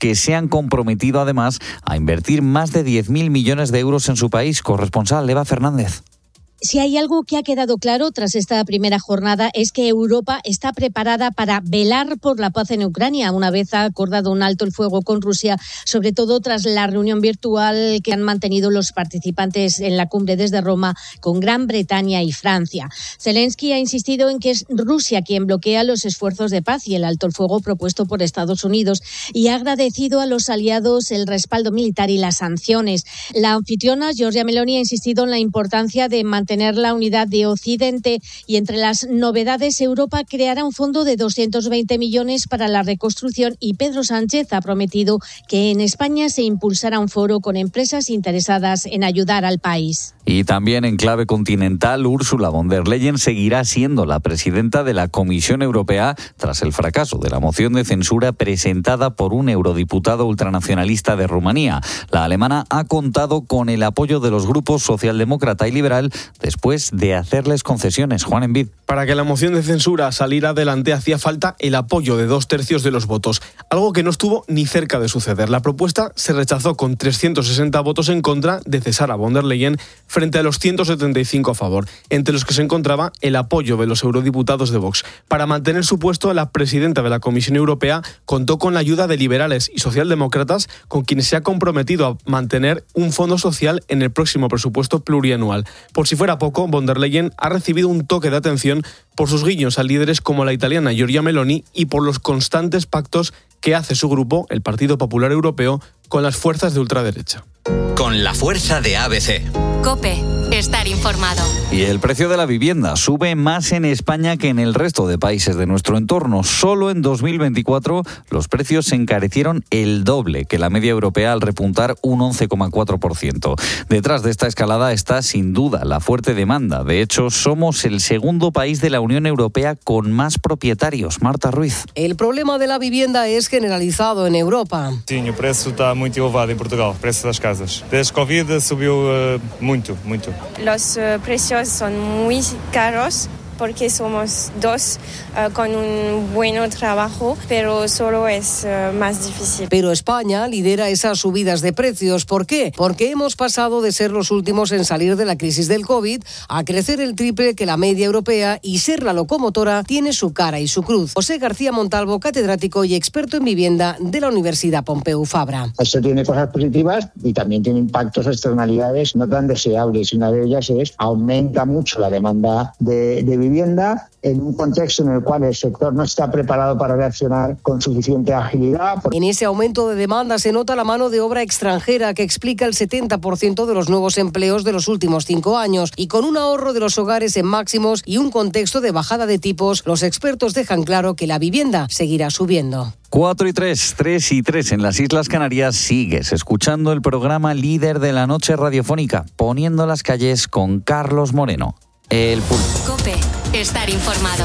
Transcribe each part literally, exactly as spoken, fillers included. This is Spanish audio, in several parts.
que se han comprometido además a invertir más de diez mil millones de euros en su país. Corresponsal Eva Fernández. Si hay algo que ha quedado claro tras esta primera jornada es que Europa está preparada para velar por la paz en Ucrania, una vez ha acordado un alto el fuego con Rusia, sobre todo tras la reunión virtual que han mantenido los participantes en la cumbre desde Roma con Gran Bretaña y Francia. Zelensky ha insistido en que es Rusia quien bloquea los esfuerzos de paz y el alto el fuego propuesto por Estados Unidos, y ha agradecido a los aliados el respaldo militar y las sanciones. La anfitriona, Giorgia Meloni, ha insistido en la importancia de mantener tener la unidad de Occidente, y entre las novedades, Europa creará un fondo de doscientos veinte millones para la reconstrucción, y Pedro Sánchez ha prometido que en España se impulsará un foro con empresas interesadas en ayudar al país. Y también en clave continental, Ursula von der Leyen seguirá siendo la presidenta de la Comisión Europea tras el fracaso de la moción de censura presentada por un eurodiputado ultranacionalista de Rumanía. La alemana ha contado con el apoyo de los grupos socialdemócrata y liberal después de hacerles concesiones. Juan Envid. Para que la moción de censura saliera adelante hacía falta el apoyo de dos tercios de los votos, algo que no estuvo ni cerca de suceder. La propuesta se rechazó con trescientos sesenta votos en contra de cesar a von der Leyen frente a los ciento setenta y cinco a favor, entre los que se encontraba el apoyo de los eurodiputados de Vox. Para mantener su puesto, la presidenta de la Comisión Europea contó con la ayuda de liberales y socialdemócratas, con quienes se ha comprometido a mantener un fondo social en el próximo presupuesto plurianual. Por si fuera poco, von der Leyen ha recibido un toque de atención por sus guiños a líderes como la italiana Giorgia Meloni y por los constantes pactos que hace su grupo, el Partido Popular Europeo, con las fuerzas de ultraderecha. Con la fuerza de A B C. COPE. Estar informado. Y el precio de la vivienda sube más en España que en el resto de países de nuestro entorno. Solo en dos mil veinticuatro los precios se encarecieron el doble que la media europea, al repuntar un once coma cuatro por ciento. Detrás de esta escalada está sin duda la fuerte demanda. De hecho, somos el segundo país de la Unión Europea con más propietarios. Marta Ruiz. El problema de la vivienda es generalizado en Europa. Sim, o preço está muito elevado em Portugal, o preço das casas. Desde Covid subiu uh, muito, muito. Los uh, precios son muy caros porque somos dos uh, con un buen trabajo, pero solo es uh, más difícil. Pero España lidera esas subidas de precios. ¿Por qué? Porque hemos pasado de ser los últimos en salir de la crisis del COVID a crecer el triple que la media europea, y ser la locomotora tiene su cara y su cruz. José García Montalvo, catedrático y experto en vivienda de la Universidad Pompeu Fabra. Esto tiene cosas positivas y también tiene impactos, externalidades no tan deseables. Una de ellas es aumenta mucho la demanda de, de vivienda en un contexto en el cual el sector no está preparado para reaccionar con suficiente agilidad. En ese aumento de demanda se nota la mano de obra extranjera, que explica el setenta por ciento de los nuevos empleos de los últimos cinco años. Y con un ahorro de los hogares en máximos y un contexto de bajada de tipos, los expertos dejan claro que la vivienda seguirá subiendo. Cuatro y tres, tres y tres en las Islas Canarias. Sigues escuchando el programa líder de la noche radiofónica, Poniendo las calles, con Carlos Moreno. El Pulpo. COPE. Estar informado.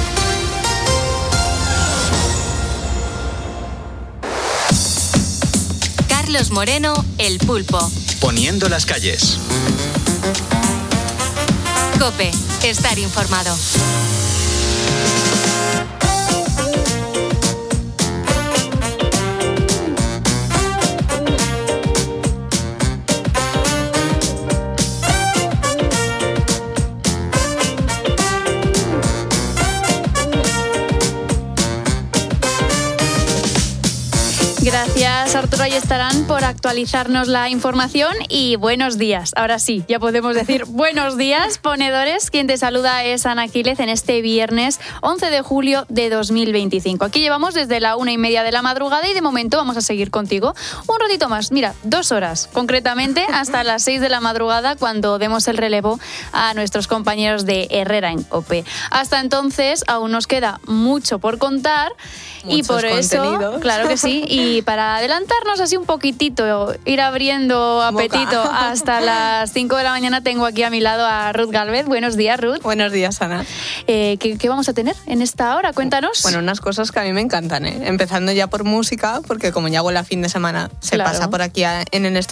Carlos Moreno, El Pulpo. Poniendo las calles. COPE. Estar informado. Gracias, Arturo Ayestarán, por actualizarnos la información, y buenos días. Ahora sí, ya podemos decir buenos días, ponedores. Quien te saluda es Ana Quílez en este viernes once de julio de dos mil veinticinco. Aquí llevamos desde la una y media de la madrugada y de momento vamos a seguir contigo un ratito más. Mira, dos horas, concretamente hasta las seis de la madrugada, cuando demos el relevo a nuestros compañeros de Herrera en COPE. Hasta entonces aún nos queda mucho por contar. Muchos y por eso, claro que sí, y para adelantarnos así un poquitito, ir abriendo apetito Boca. Hasta las cinco de la mañana, tengo aquí a mi lado a Ruth Galvez. Buenos días, Ruth. Buenos días, Ana. Eh, ¿qué, ¿Qué vamos a tener en esta hora? Cuéntanos. Bueno, unas cosas que a mí me encantan, ¿eh? Empezando ya por música, porque como ya hago la fin de semana, se claro. pasa por aquí a, en el estudio.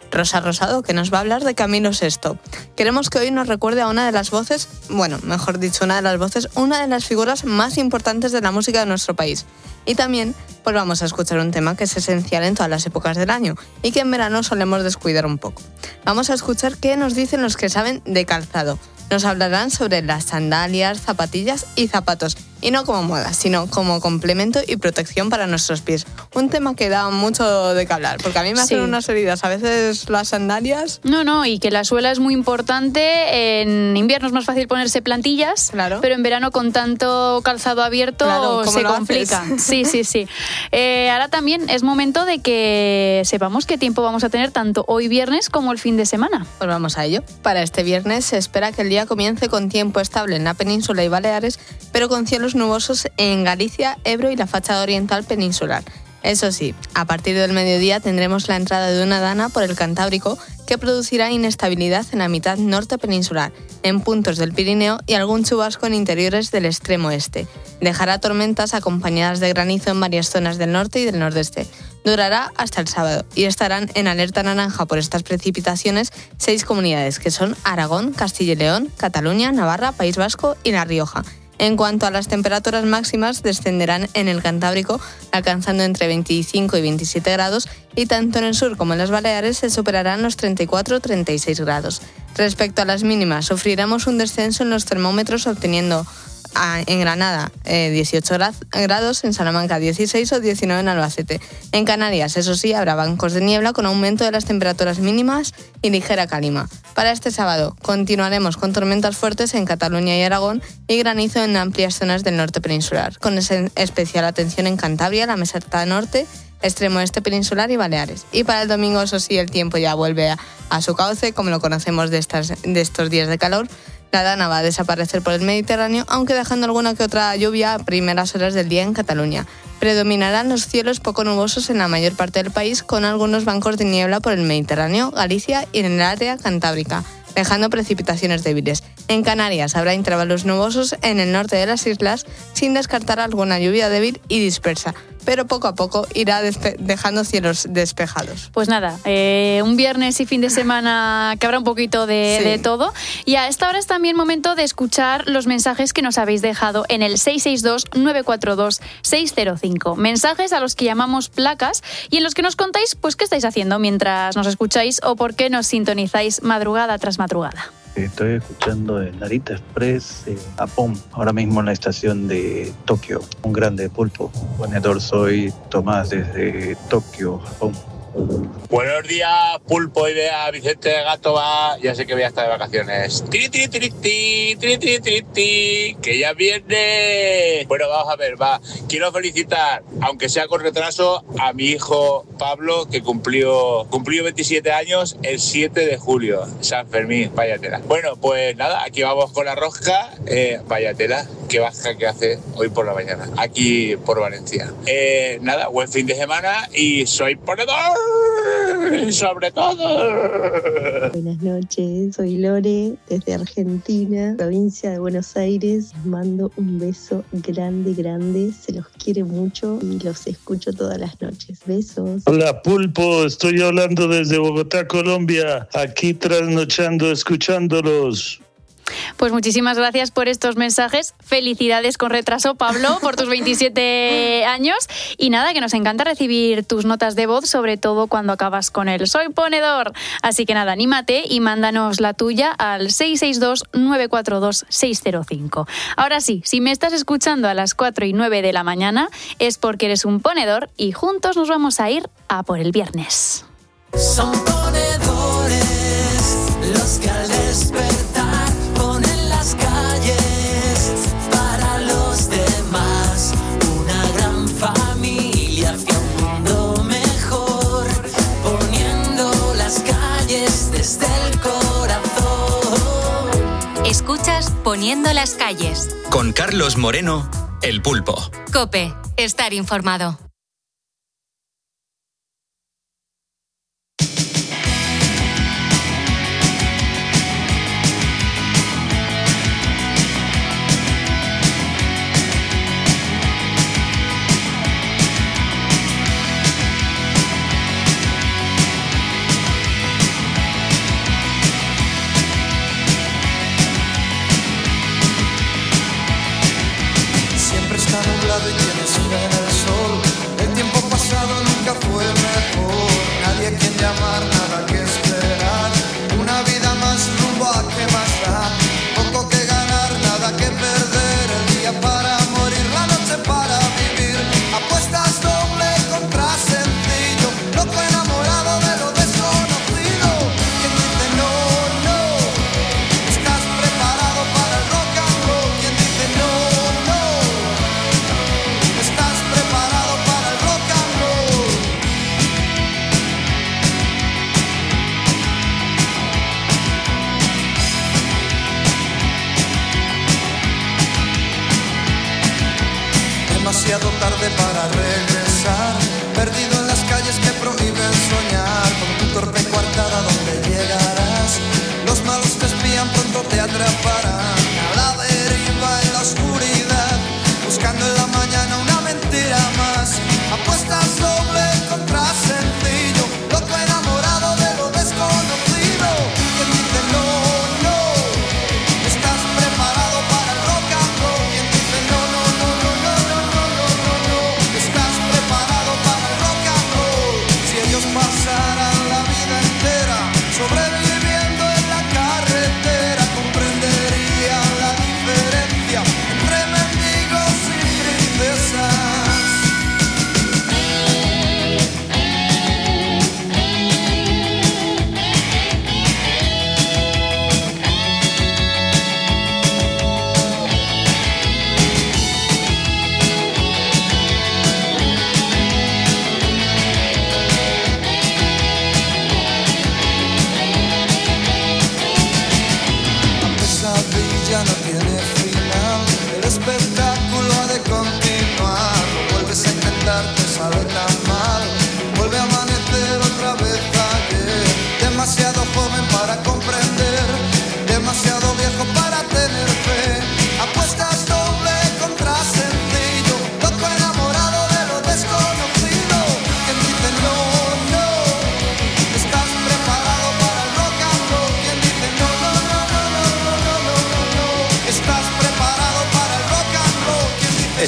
Rosa Rosado, que nos va a hablar de Camilo sexto. Queremos que hoy nos recuerde a una de las voces, bueno, mejor dicho, una de las voces, una de las figuras más importantes de la música de nuestro país. Y también, pues vamos a escuchar un tema que es esencial en todas las épocas del año y que en verano solemos descuidar un poco. Vamos a escuchar qué nos dicen los que saben de calzado. Nos hablarán sobre las sandalias, zapatillas y zapatos. Y no como moda, sino como complemento y protección para nuestros pies. Un tema que da mucho de qué hablar, porque a mí me hacen sí. unas heridas a veces las sandalias. No, no, y que la suela es muy importante. En invierno es más fácil ponerse plantillas, claro. pero en verano con tanto calzado abierto claro, se complica. Haces? Sí, sí, sí. Eh, ahora también es momento de que sepamos qué tiempo vamos a tener tanto hoy viernes como el fin de semana. Pues vamos a ello. Para este viernes se espera que el día comience con tiempo estable en la península y Baleares, pero con cielos nubosos en Galicia, Ebro y la fachada oriental peninsular. Eso sí, a partir del mediodía tendremos la entrada de una dana por el Cantábrico que producirá inestabilidad en la mitad norte peninsular, en puntos del Pirineo y algún chubasco en interiores del extremo este. Dejará tormentas acompañadas de granizo en varias zonas del norte y del nordeste. Durará hasta el sábado y estarán en alerta naranja por estas precipitaciones seis comunidades que son Aragón, Castilla y León, Cataluña, Navarra, País Vasco y La Rioja. En cuanto a las temperaturas máximas, descenderán en el Cantábrico, alcanzando entre veinticinco y veintisiete grados, y tanto en el sur como en las Baleares se superarán los treinta y cuatro a treinta y seis grados. Respecto a las mínimas, sufriremos un descenso en los termómetros, obteniendo a, en Granada eh, dieciocho grados, en Salamanca dieciséis o diecinueve en Albacete. En Canarias, eso sí, habrá bancos de niebla con aumento de las temperaturas mínimas y ligera calima. Para este sábado continuaremos con tormentas fuertes en Cataluña y Aragón y granizo en amplias zonas del norte peninsular, con especial atención en Cantabria, la meseta norte, extremo este peninsular y Baleares. Y para el domingo, eso sí, el tiempo ya vuelve a, a su cauce, como lo conocemos de, estas, de estos días de calor. La dana va a desaparecer por el Mediterráneo, aunque dejando alguna que otra lluvia a primeras horas del día en Cataluña. Predominarán los cielos poco nubosos en la mayor parte del país, con algunos bancos de niebla por el Mediterráneo, Galicia y en el área cantábrica, dejando precipitaciones débiles. En Canarias habrá intervalos nubosos en el norte de las islas, sin descartar alguna lluvia débil y dispersa, pero poco a poco irá despe- dejando cielos despejados. Pues nada, eh, un viernes y fin de semana que habrá un poquito de, sí. de todo. Y a esta hora es también momento de escuchar los mensajes que nos habéis dejado en el seis seis dos, nueve cuatro dos, seis cero cinco. Mensajes a los que llamamos placas y en los que nos contáis pues qué estáis haciendo mientras nos escucháis o por qué nos sintonizáis madrugada tras madrugada. Estoy escuchando el Narita Express en Japón, ahora mismo en la estación de Tokio. Un grande pulpo. Ponedor soy Tomás desde Tokio, Japón. Buenos días, Pulpo, y vea Vicente de Gato va, ya sé que voy a estar de vacaciones. Tiri, tiri, tiri, tiri, tiri, tiri, tiri, tiri, que ya viene. Bueno, vamos a ver, va. Quiero felicitar, aunque sea con retraso, a mi hijo Pablo, que cumplió, cumplió veintisiete años el siete de julio, San Fermín, vaya tela. Bueno, pues nada, aquí vamos con la rosca, eh, vaya tela, qué baja que hace hoy por la mañana, aquí por Valencia. Eh, nada, buen fin de semana y soy ponedor. Sobre todo. Buenas noches, soy Lore desde Argentina, provincia de Buenos Aires. Les mando un beso grande, grande, se los quiere mucho y los escucho todas las noches. Besos. Hola Pulpo, estoy hablando desde Bogotá, Colombia, aquí trasnochando, escuchándolos. Pues muchísimas gracias por estos mensajes. Felicidades con retraso, Pablo, por tus veintisiete años. Y nada, que nos encanta recibir tus notas de voz, sobre todo cuando acabas con el Soy Ponedor. Así que nada, anímate y mándanos la tuya al seis seis dos, nueve cuatro dos, seis cero cinco. Ahora sí, si me estás escuchando a las cuatro y nueve de la mañana, es porque eres un ponedor y juntos nos vamos a ir a por el viernes. Son ponedores los que al despertar calles para los demás, una gran familia hacia un mundo mejor, poniendo las calles desde el corazón. Escuchas Poniendo las calles con Carlos Moreno, El Pulpo. COPE, estar informado.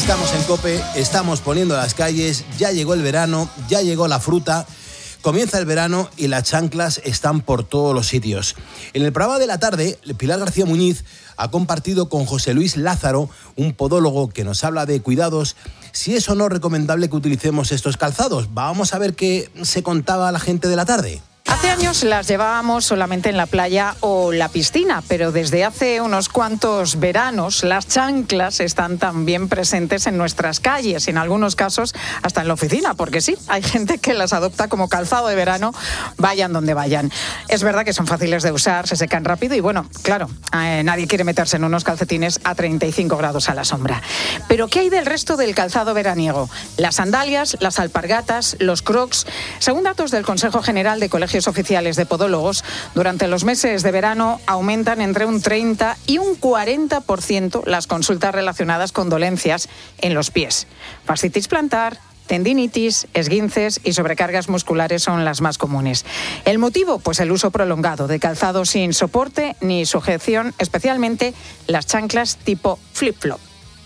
Estamos en COPE, estamos poniendo las calles, ya llegó el verano, ya llegó la fruta, comienza el verano y las chanclas están por todos los sitios. En el programa de la tarde, Pilar García Muñiz ha compartido con José Luis Lázaro, un podólogo que nos habla de cuidados, si es o no recomendable que utilicemos estos calzados. Vamos a ver qué se contaba a la gente de la tarde. Hace años las llevábamos solamente en la playa o la piscina, pero desde hace unos cuantos veranos las chanclas están también presentes en nuestras calles y en algunos casos hasta en la oficina, porque sí, hay gente que las adopta como calzado de verano, vayan donde vayan. Es verdad que son fáciles de usar, se secan rápido y bueno, claro, eh, nadie quiere meterse en unos calcetines a treinta y cinco grados a la sombra. Pero ¿qué hay del resto del calzado veraniego? Las sandalias, las alpargatas, los crocs. Según datos del Consejo General de Colegios Oficiales de Podólogos, durante los meses de verano aumentan entre un treinta y un cuarenta por ciento las consultas relacionadas con dolencias en los pies. Fascitis plantar, tendinitis, esguinces y sobrecargas musculares son las más comunes. ¿El motivo? Pues el uso prolongado de calzado sin soporte ni sujeción, especialmente las chanclas tipo flip-flop.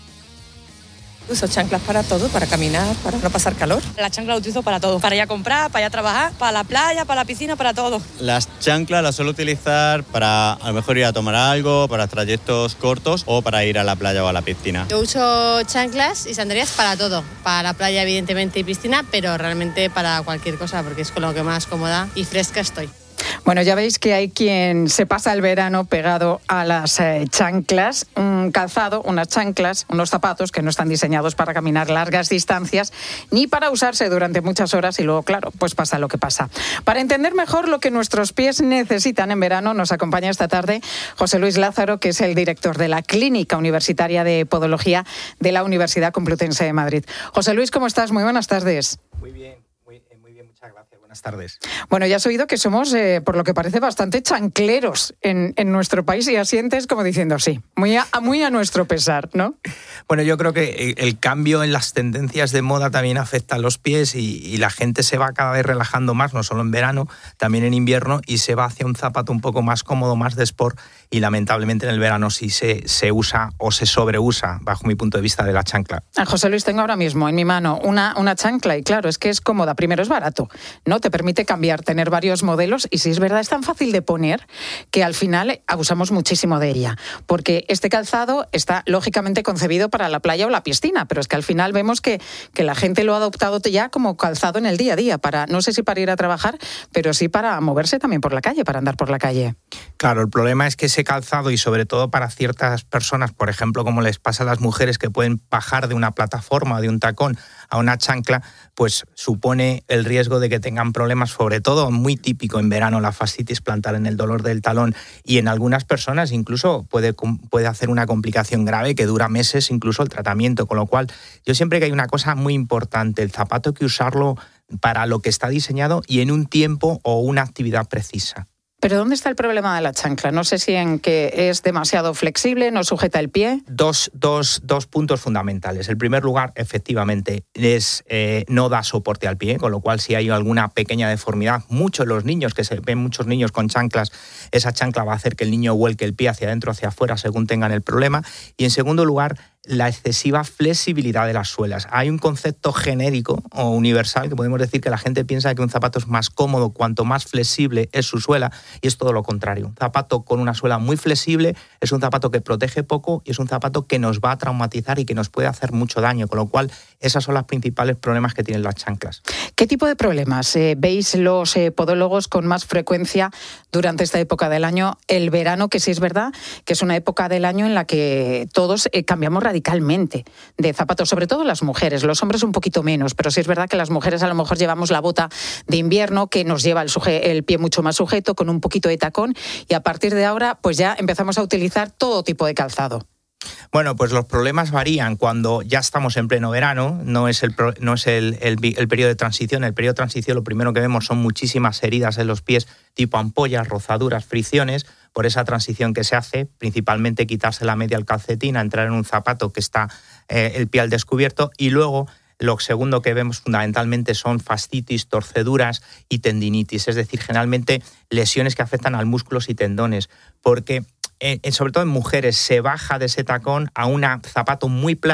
Uso chanclas para todo, para caminar, para no pasar calor. La chancla la utilizo para todo, para ir a comprar, para ir a trabajar, para la playa, para la piscina, para todo. Las chanclas las suelo utilizar para a lo mejor ir a tomar algo, para trayectos cortos o para ir a la playa o a la piscina. Yo uso chanclas y sandalias para todo, para la playa evidentemente y piscina, pero realmente para cualquier cosa porque es con lo que más cómoda y fresca estoy. Bueno, ya veis que hay quien se pasa el verano pegado a las eh, chanclas, un calzado, unas chanclas, unos zapatos que no están diseñados para caminar largas distancias ni para usarse durante muchas horas y luego, claro, pues pasa lo que pasa. Para entender mejor lo que nuestros pies necesitan en verano, nos acompaña esta tarde José Luis Lázaro, que es el director de la Clínica Universitaria de Podología de la Universidad Complutense de Madrid. José Luis, ¿cómo estás? Muy buenas tardes. Muy bien. Buenas tardes. Bueno, ya has oído que somos, eh, por lo que parece, bastante chancleros en, en nuestro país y asientes como diciendo sí, muy a, muy a nuestro pesar, ¿no? Bueno, yo creo que el cambio en las tendencias de moda también afecta a los pies y, y la gente se va cada vez relajando más, no solo en verano, también en invierno, y se va hacia un zapato un poco más cómodo, más de sport, y lamentablemente en el verano sí se, se usa o se sobreusa, bajo mi punto de vista, de la chancla. A José Luis, tengo ahora mismo en mi mano una, una chancla y claro, es que es cómoda, primero es barato, ¿no? Te permite cambiar, tener varios modelos y si es verdad es tan fácil de poner que al final abusamos muchísimo de ella, porque este calzado está lógicamente concebido para la playa o la piscina, pero es que al final vemos que, que la gente lo ha adoptado ya como calzado en el día a día, para no sé si para ir a trabajar, pero sí para moverse también por la calle, para andar por la calle. Claro, el problema es que ese calzado y sobre todo para ciertas personas, por ejemplo, como les pasa a las mujeres que pueden bajar de una plataforma o de un tacón a una chancla, pues supone el riesgo de que tengan problemas, sobre todo muy típico en verano, la fascitis plantar en el dolor del talón y en algunas personas incluso puede, puede hacer una complicación grave que dura meses incluso el tratamiento, con lo cual yo siempre que hay una cosa muy importante, el zapato hay que usarlo para lo que está diseñado y en un tiempo o una actividad precisa. Pero ¿dónde está el problema de la chancla? No sé si en que es demasiado flexible, no sujeta el pie. Dos, dos, dos puntos fundamentales. En primer lugar, efectivamente, es, eh, no da soporte al pie, con lo cual si hay alguna pequeña deformidad, muchos los niños, que se ven muchos niños con chanclas, esa chancla va a hacer que el niño vuelque el pie hacia adentro, hacia afuera, según tengan el problema. Y en segundo lugar, la excesiva flexibilidad de las suelas. Hay un concepto genérico o universal que podemos decir que la gente piensa que un zapato es más cómodo cuanto más flexible es su suela y es todo lo contrario. Un zapato con una suela muy flexible es un zapato que protege poco y es un zapato que nos va a traumatizar y que nos puede hacer mucho daño, con lo cual esos son los principales problemas que tienen las chanclas. ¿Qué tipo de problemas eh, veis los eh, podólogos con más frecuencia durante esta época del año? El verano, que sí es verdad que es una época del año en la que todos eh, cambiamos radicalmente de zapatos, sobre todo las mujeres, los hombres un poquito menos, pero sí es verdad que las mujeres a lo mejor llevamos la bota de invierno que nos lleva el, suje- el pie mucho más sujeto, con un poquito de tacón, y a partir de ahora pues ya empezamos a utilizar todo tipo de calzado. Bueno, pues los problemas varían cuando ya estamos en pleno verano, no es el, no es el, el, el periodo de transición. El periodo de transición lo primero que vemos son muchísimas heridas en los pies, tipo ampollas, rozaduras, fricciones, por esa transición que se hace, principalmente quitarse la media al calcetín, a entrar en un zapato que está eh, el pie al descubierto, y luego lo segundo que vemos fundamentalmente son fascitis, torceduras y tendinitis, es decir, generalmente lesiones que afectan a músculos y tendones, porque eh, sobre todo en mujeres se baja de ese tacón a un zapato muy plano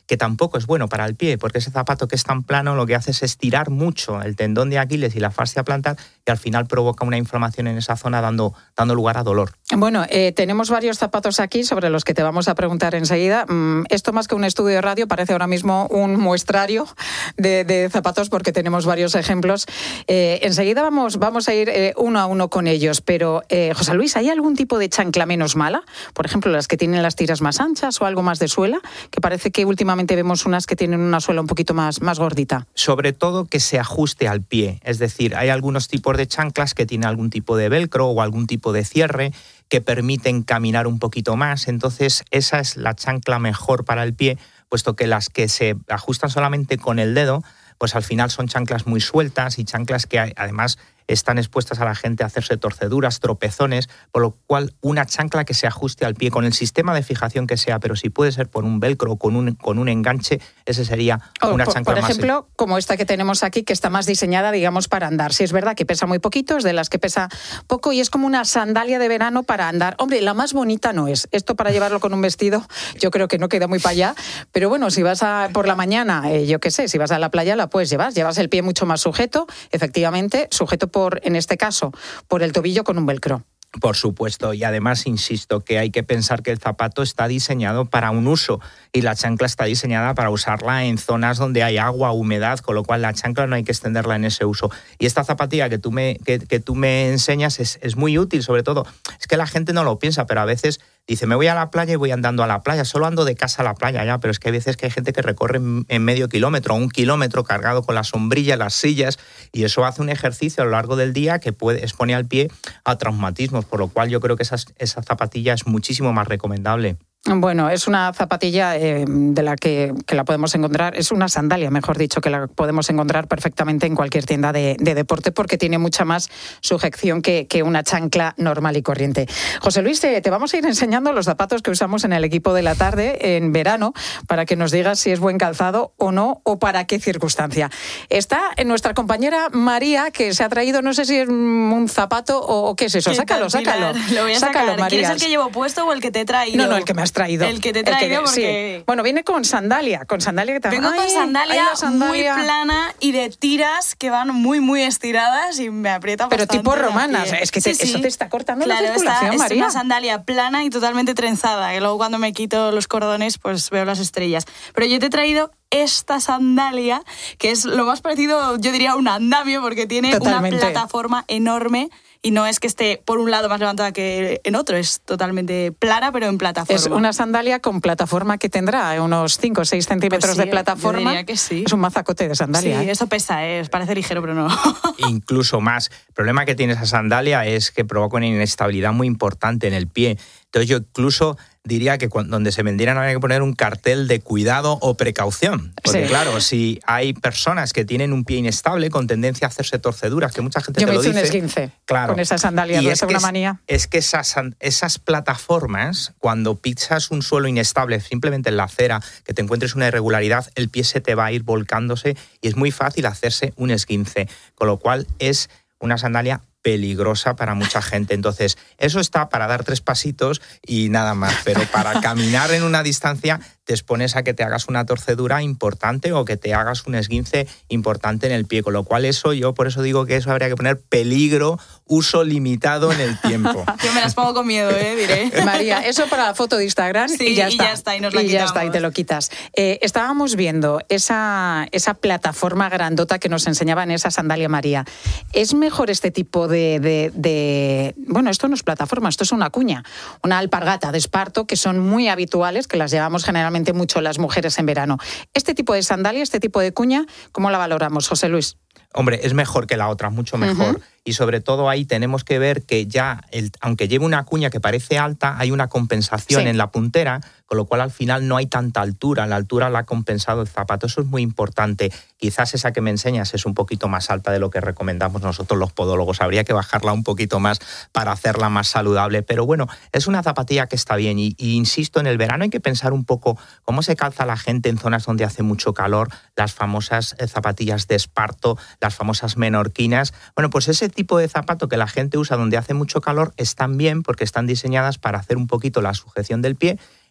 que tampoco es bueno para el pie, porque ese zapato que es tan plano lo que hace es estirar mucho el tendón de Aquiles y la fascia plantar y al final provoca una inflamación en esa zona dando, dando lugar a dolor. Bueno, eh, tenemos varios zapatos aquí sobre los que te vamos a preguntar enseguida. Mm, esto más que un estudio de radio parece ahora mismo un muestrario de, de zapatos porque tenemos varios ejemplos. Eh, enseguida vamos, vamos a ir eh, uno a uno con ellos, pero eh, José Luis, ¿hay algún tipo de chancla menos mala? Por ejemplo, las que tienen las tiras más anchas o algo más de suela, que parece que últimamente vemos unas que tienen una suela un poquito más, más gordita. Sobre todo que se ajuste al pie, es decir, hay algunos tipos de chanclas que tienen algún tipo de velcro o algún tipo de cierre que permiten caminar un poquito más, entonces esa es la chancla mejor para el pie, puesto que las que se ajustan solamente con el dedo, pues al final son chanclas muy sueltas y chanclas que además están expuestas a la gente a hacerse torceduras, tropezones, por lo cual una chancla que se ajuste al pie con el sistema de fijación que sea, pero si puede ser por un velcro o con un, con un enganche, ese sería una por, chancla por más... Por ejemplo, como esta que tenemos aquí, que está más diseñada, digamos, para andar. Sí, es verdad que pesa muy poquito, es de las que pesa poco y es como una sandalia de verano para andar. Hombre, la más bonita no es. Esto para llevarlo con un vestido, yo creo que no queda muy para allá, pero bueno, si vas a, por la mañana, eh, yo qué sé, si vas a la playa la puedes llevar, llevas el pie mucho más sujeto, efectivamente, sujeto por, en este caso, por el tobillo con un velcro. Por supuesto, y además insisto que hay que pensar que el zapato está diseñado para un uso y la chancla está diseñada para usarla en zonas donde hay agua, humedad, con lo cual la chancla no hay que extenderla en ese uso. Y esta zapatilla que tú me, que, que tú me enseñas es, es muy útil, sobre todo, es que la gente no lo piensa, pero a veces dice, me voy a la playa y voy andando a la playa, solo ando de casa a la playa ya, pero es que hay veces que hay gente que recorre en medio kilómetro o un kilómetro cargado con la sombrilla, las sillas, y eso hace un ejercicio a lo largo del día que puede expone al pie a traumatismos, por lo cual yo creo que esa, esa zapatilla es muchísimo más recomendable. Bueno, es una zapatilla eh, de la que, que la podemos encontrar, es una sandalia, mejor dicho, que la podemos encontrar perfectamente en cualquier tienda de, de deporte porque tiene mucha más sujeción que, que una chancla normal y corriente. José Luis, te, te vamos a ir enseñando los zapatos que usamos en el equipo de la tarde en verano para que nos digas si es buen calzado o no o para qué circunstancia. Está nuestra compañera María, que se ha traído, no sé si es un zapato o, o qué es eso. Sácalo, sácalo. Lo voy a sácalo, sacar. María. ¿Quieres el que llevo puesto o el que te he traído? No, no, el que me has traído. El que te he traído que, porque... Sí. Bueno, viene con sandalia, con sandalia que también... Vengo con ay, sandalia, ay, sandalia muy plana y de tiras que van muy, muy estiradas y me aprieta Pero bastante. Pero tipo romanas, es que te, sí, sí. eso te está cortando claro, la circulación, está, María. Es una sandalia plana y totalmente trenzada, y luego cuando me quito los cordones pues veo las estrellas. Pero yo te he traído esta sandalia, que es lo más parecido, yo diría, a un andamio, porque tiene Totalmente. Una plataforma enorme. Y no es que esté por un lado más levantada que en otro, es totalmente plana, pero en plataforma. Es una sandalia con plataforma que tendrá unos cinco o seis centímetros pues sí, de plataforma. Yo diría que sí. Es un mazacote de sandalia. Sí, ¿eh? Eso pesa, ¿eh? Parece ligero, pero no. Incluso más. El problema que tiene esa sandalia es que provoca una inestabilidad muy importante en el pie. Entonces yo incluso diría que cuando, donde se vendieran habría que poner un cartel de cuidado o precaución. Porque sí. claro, si hay personas que tienen un pie inestable con tendencia a hacerse torceduras, que mucha gente yo te lo dice. Yo me hice un esguince claro. con esa sandalia, y no es es una es, manía. Es que esas, esas plataformas, cuando pisas un suelo inestable, simplemente en la acera, que te encuentres una irregularidad, el pie se te va a ir volcándose y es muy fácil hacerse un esguince. Con lo cual es una sandalia peligrosa para mucha gente. Entonces, eso está para dar tres pasitos y nada más, pero para caminar en una distancia te expones a que te hagas una torcedura importante o que te hagas un esguince importante en el pie, con lo cual eso, yo por eso digo que eso habría que poner peligro, uso limitado en el tiempo. Yo me las pongo con miedo, ¿eh? Diré. María, eso para la foto de Instagram sí, y ya está. Y ya está, y nos la y quitamos. ya está, y te lo quitas. Eh, estábamos viendo esa, esa plataforma grandota que nos enseñaba en esa sandalia María. ¿Es mejor este tipo de, de, de... Bueno, esto no es plataforma, esto es una cuña, una alpargata de esparto, que son muy habituales, que las llevamos generalmente mucho las mujeres en verano. Este tipo de sandalia, este tipo de cuña, ¿cómo la valoramos, José Luis? Hombre, es mejor que la otra, mucho mejor. Uh-huh. Y sobre todo ahí tenemos que ver que ya, el, aunque lleve una cuña que parece alta, hay una compensación sí. en la puntera, con lo cual al final no hay tanta altura. La altura la ha compensado el zapato. Eso es muy importante. Quizás esa que me enseñas es un poquito más alta de lo que recomendamos nosotros los podólogos. Habría que bajarla un poquito más para hacerla más saludable. Pero bueno, es una zapatilla que está bien. Y, y insisto, en el verano hay que pensar un poco cómo se calza la gente en zonas donde hace mucho calor, las famosas zapatillas de esparto, las famosas menorquinas. Bueno, pues ese tipo de zapato que la gente usa donde hace mucho calor están bien porque están diseñadas para hacer un poquito la sujeción del pie.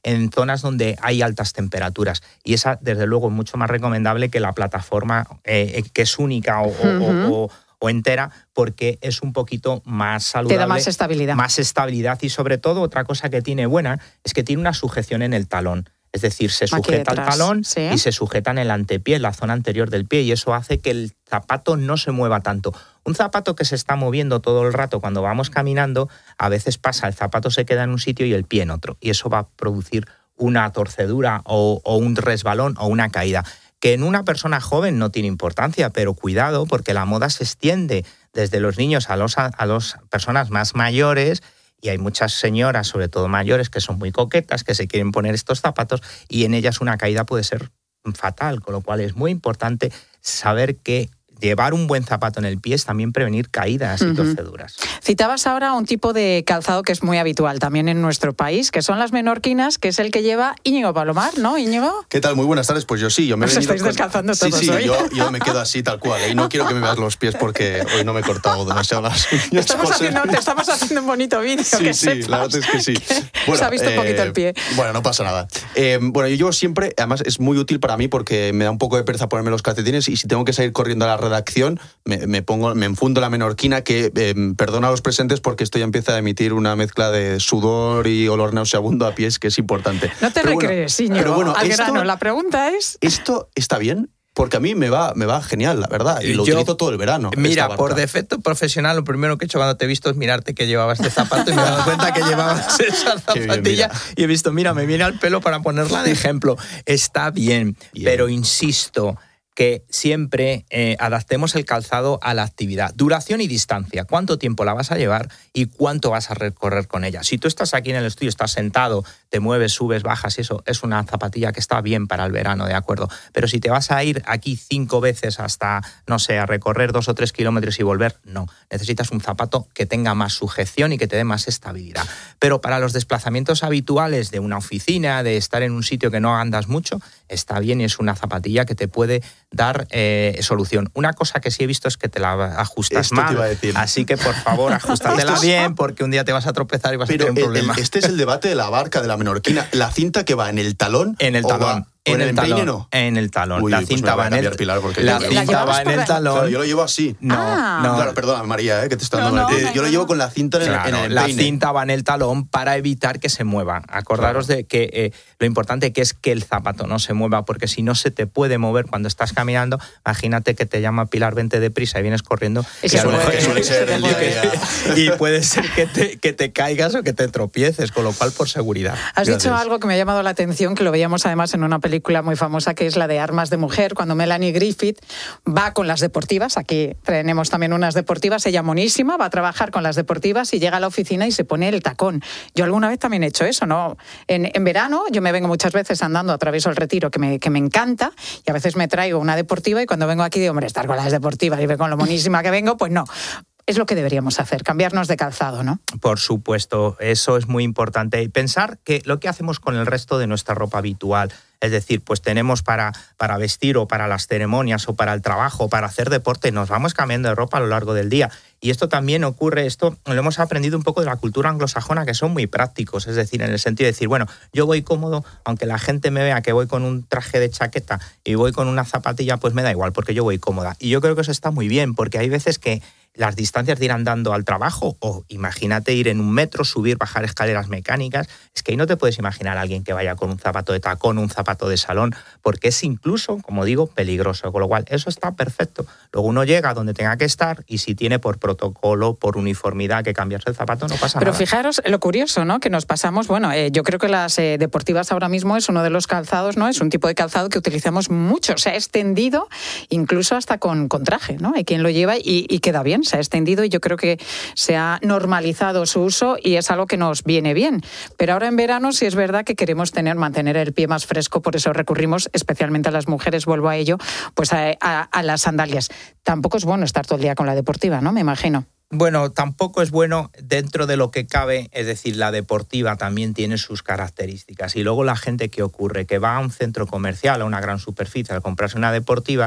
en zonas donde hay altas temperaturas. Y esa, desde luego, es mucho más recomendable que la plataforma eh, que es única o, uh-huh. o, o, o entera, porque es un poquito más saludable. Te da más estabilidad. Más estabilidad y, sobre todo, otra cosa que tiene buena es que tiene una sujeción en el talón. Es decir, se sujeta al talón, ¿sí?, y se sujeta en el antepié, en la zona anterior del pie, y eso hace que el zapato no se mueva tanto. Un zapato que se está moviendo todo el rato cuando vamos caminando, a veces pasa, el zapato se queda en un sitio y el pie en otro, y eso va a producir una torcedura o, o un resbalón o una caída, que en una persona joven no tiene importancia, pero cuidado, porque la moda se extiende desde los niños a las a los personas más mayores. Y hay muchas señoras, sobre todo mayores, que son muy coquetas, que se quieren poner estos zapatos, y en ellas una caída puede ser fatal, con lo cual es muy importante saber que llevar un buen zapato en el pie es también prevenir caídas y uh-huh. torceduras. Citabas ahora un tipo de calzado que es muy habitual también en nuestro país, que son las menorquinas, que es el que lleva Íñigo Palomar, ¿no, Íñigo? ¿Qué tal? Muy buenas tardes. Pues yo sí, yo me he Os venido estáis con... descalzando todos Sí, sí, hoy. yo, yo me quedo así tal cual, ¿eh? Y no quiero que me veas los pies porque hoy no me he cortado demasiado las uñas. Estamos haciendo, te estamos haciendo un bonito vídeo, sí, que sí, sepas la verdad es que sí. Bueno, se ha visto un poquito eh, el pie. Bueno, no pasa nada. Eh, bueno, yo llevo siempre, además es muy útil para mí porque me da un poco de pereza ponerme los calcetines, y si tengo que salir corriendo a la redacción, me, me pongo, me enfundo la menorquina, que eh, perdona a los presentes porque esto ya empieza a emitir una mezcla de sudor y olor nauseabundo a pies que es importante. No te pero recrees, bueno, Íñigo, pero bueno, al esto, grano. La pregunta es... ¿Esto está bien? Porque a mí me va, me va genial, la verdad, y lo Yo, utilizo todo el verano. Mira, por defecto profesional, lo primero que he hecho cuando te he visto es mirarte que llevabas este zapato y me he dado cuenta que llevabas esa zapatilla y he visto, mira, me viene al pelo para ponerla de ejemplo. Está bien, bien. Pero insisto que siempre eh, adaptemos el calzado a la actividad. Duración y distancia. ¿Cuánto tiempo la vas a llevar y cuánto vas a recorrer con ella? Si tú estás aquí en el estudio, estás sentado, te mueves, subes, bajas, y eso es una zapatilla que está bien para el verano, ¿de acuerdo? Pero si te vas a ir aquí cinco veces hasta, no sé, a recorrer dos o tres kilómetros y volver, no. Necesitas un zapato que tenga más sujeción y que te dé más estabilidad. Pero para los desplazamientos habituales de una oficina, de estar en un sitio que no andas mucho, está bien y es una zapatilla que te puede dar eh, solución. Una cosa que sí he visto es que te la ajustas Esto mal, te iba a decir. Así que por favor ajústatela bien, porque un día te vas a tropezar y vas Pero a tener un el, problema. El, este es el debate de la barca, de la menorquina. ¿La cinta que va en el talón? En el talón. En, en el, el talón, no? en el talón. Uy, la pues cinta va en el Pilar, porque la yo cinta va en el talón. Claro, yo lo llevo así. No, ah. no. Claro, perdona, María, ¿eh? que te está dando no, mal. no, Yo no, lo llevo con la cinta en, claro, el, en el la peine. cinta va en el talón para evitar que se mueva. Acordaros claro. de que eh, lo importante que es que el zapato no se mueva, porque si no se te puede mover cuando estás caminando. Imagínate que te llama Pilar, vente deprisa y vienes corriendo. Y, que suele, que suele ser el día que, y puede ser que te, que te caigas o que te tropieces, con lo cual por seguridad. Has Gracias. dicho algo que me ha llamado la atención, que lo veíamos además en una película muy famosa, que es la de Armas de Mujer, cuando Melanie Griffith va con las deportivas. Aquí tenemos también unas deportivas, ella monísima, va a trabajar con las deportivas y llega a la oficina y se pone el tacón. Yo alguna vez también he hecho eso, ¿no? En, en verano yo me vengo muchas veces andando, atravieso el Retiro, que me, que me encanta, y a veces me traigo una deportiva y cuando vengo aquí digo, hombre, estar con las deportivas y ver con lo monísima que vengo, pues no. Es lo que deberíamos hacer, cambiarnos de calzado, ¿no? Por supuesto, eso es muy importante. Y pensar que lo que hacemos con el resto de nuestra ropa habitual, es decir, pues tenemos para, para vestir o para las ceremonias o para el trabajo, para hacer deporte, nos vamos cambiando de ropa a lo largo del día. Y esto también ocurre, esto lo hemos aprendido un poco de la cultura anglosajona, que son muy prácticos, es decir, en el sentido de decir, bueno, yo voy cómodo, aunque la gente me vea que voy con un traje de chaqueta y voy con una zapatilla, pues me da igual, porque yo voy cómoda. Y yo creo que eso está muy bien, porque hay veces que las distancias de ir andando al trabajo, o imagínate ir en un metro, subir, bajar escaleras mecánicas, es que ahí no te puedes imaginar a alguien que vaya con un zapato de tacón, un zapato de salón, porque es incluso, como digo, peligroso, con lo cual eso está perfecto. Luego uno llega donde tenga que estar y si tiene por protocolo, por uniformidad que cambiarse el zapato, no pasa Pero nada. Pero fijaros lo curioso, ¿no? Que nos pasamos, bueno, eh, yo creo que las eh, deportivas ahora mismo es uno de los calzados, ¿no? Es un tipo de calzado que utilizamos mucho, se ha extendido incluso hasta con, con traje, ¿no? Hay quien lo lleva y, y queda bien, se ha extendido y yo creo que se ha normalizado su uso y es algo que nos viene bien. Pero ahora en verano sí es verdad que queremos tener, mantener el pie más fresco, por eso recurrimos especialmente a las mujeres, vuelvo a ello, pues a, a, a las sandalias. Tampoco es bueno estar todo el día con la deportiva, ¿no? Me imagino. Bueno, tampoco es bueno dentro de lo que cabe, es decir, la deportiva también tiene sus características. Y luego la gente que ocurre, que va a un centro comercial, a una gran superficie, al comprarse una deportiva,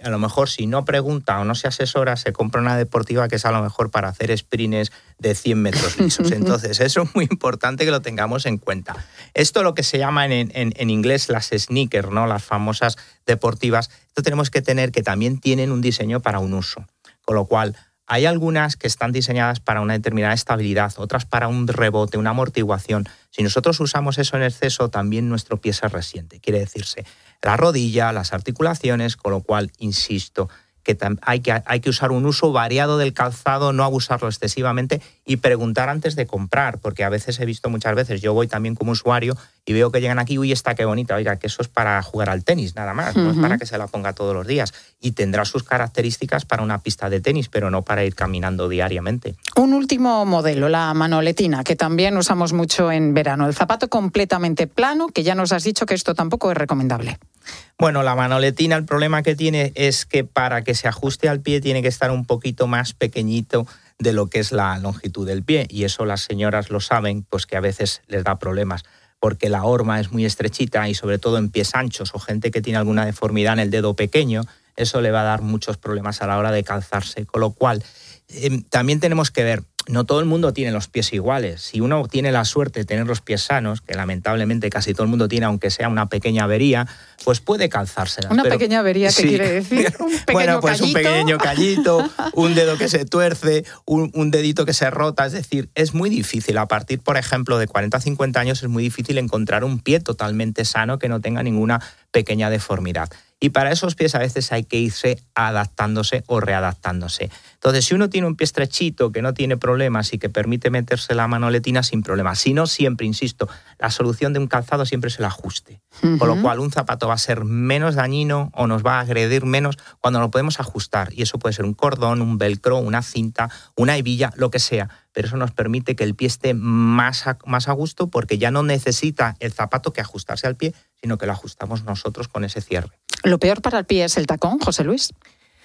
a lo mejor si no pregunta o no se asesora, se compra una deportiva que es a lo mejor para hacer sprints de cien metros lisos. Entonces, eso es muy importante que lo tengamos en cuenta. Esto es lo que se llama en, en, en inglés las sneakers, ¿no? Las famosas deportivas. Esto tenemos que tener que también tienen un diseño para un uso. Con lo cual, hay algunas que están diseñadas para una determinada estabilidad, otras para un rebote, una amortiguación. Si nosotros usamos eso en exceso, también nuestro pie se resiente. Quiere decirse, la rodilla, las articulaciones, con lo cual, insisto, que hay, que hay que usar un uso variado del calzado, no abusarlo excesivamente y preguntar antes de comprar, porque a veces he visto muchas veces, yo voy también como usuario y veo que llegan aquí, uy, está qué bonita, oiga, que eso es para jugar al tenis, nada más, uh-huh. no es para que se la ponga todos los días. Y tendrá sus características para una pista de tenis, pero no para ir caminando diariamente. Un último modelo, la manoletina, que también usamos mucho en verano. El zapato completamente plano, que ya nos has dicho que esto tampoco es recomendable. Bueno, la manoletina, el problema que tiene es que para que se ajuste al pie tiene que estar un poquito más pequeñito de lo que es la longitud del pie. Y eso las señoras lo saben, pues que a veces les da problemas, porque la horma es muy estrechita y sobre todo en pies anchos o gente que tiene alguna deformidad en el dedo pequeño, eso le va a dar muchos problemas a la hora de calzarse. Con lo cual, eh, también tenemos que ver, no todo el mundo tiene los pies iguales. Si uno tiene la suerte de tener los pies sanos, que lamentablemente casi todo el mundo tiene, aunque sea una pequeña avería, pues puede calzársela. ¿Una pero, pequeña avería qué sí. quiere decir? ¿Un pequeño bueno, pues callito? un pequeño callito, un dedo que se tuerce, un, un dedito que se rota. Es decir, es muy difícil. A partir, por ejemplo, de cuarenta a cincuenta años es muy difícil encontrar un pie totalmente sano que no tenga ninguna pequeña deformidad. Y para esos pies a veces hay que irse adaptándose o readaptándose. Entonces, si uno tiene un pie estrechito que no tiene problemas y que permite meterse la manoletina sin problemas, si no, siempre, insisto, la solución de un calzado siempre es el ajuste. Uh-huh. Con lo cual, un zapato va a ser menos dañino o nos va a agredir menos cuando lo podemos ajustar. Y eso puede ser un cordón, un velcro, una cinta, una hebilla, lo que sea. Pero eso nos permite que el pie esté más a, más a gusto porque ya no necesita el zapato que ajustarse al pie, sino que lo ajustamos nosotros con ese cierre. ¿Lo peor para el pie es el tacón, José Luis?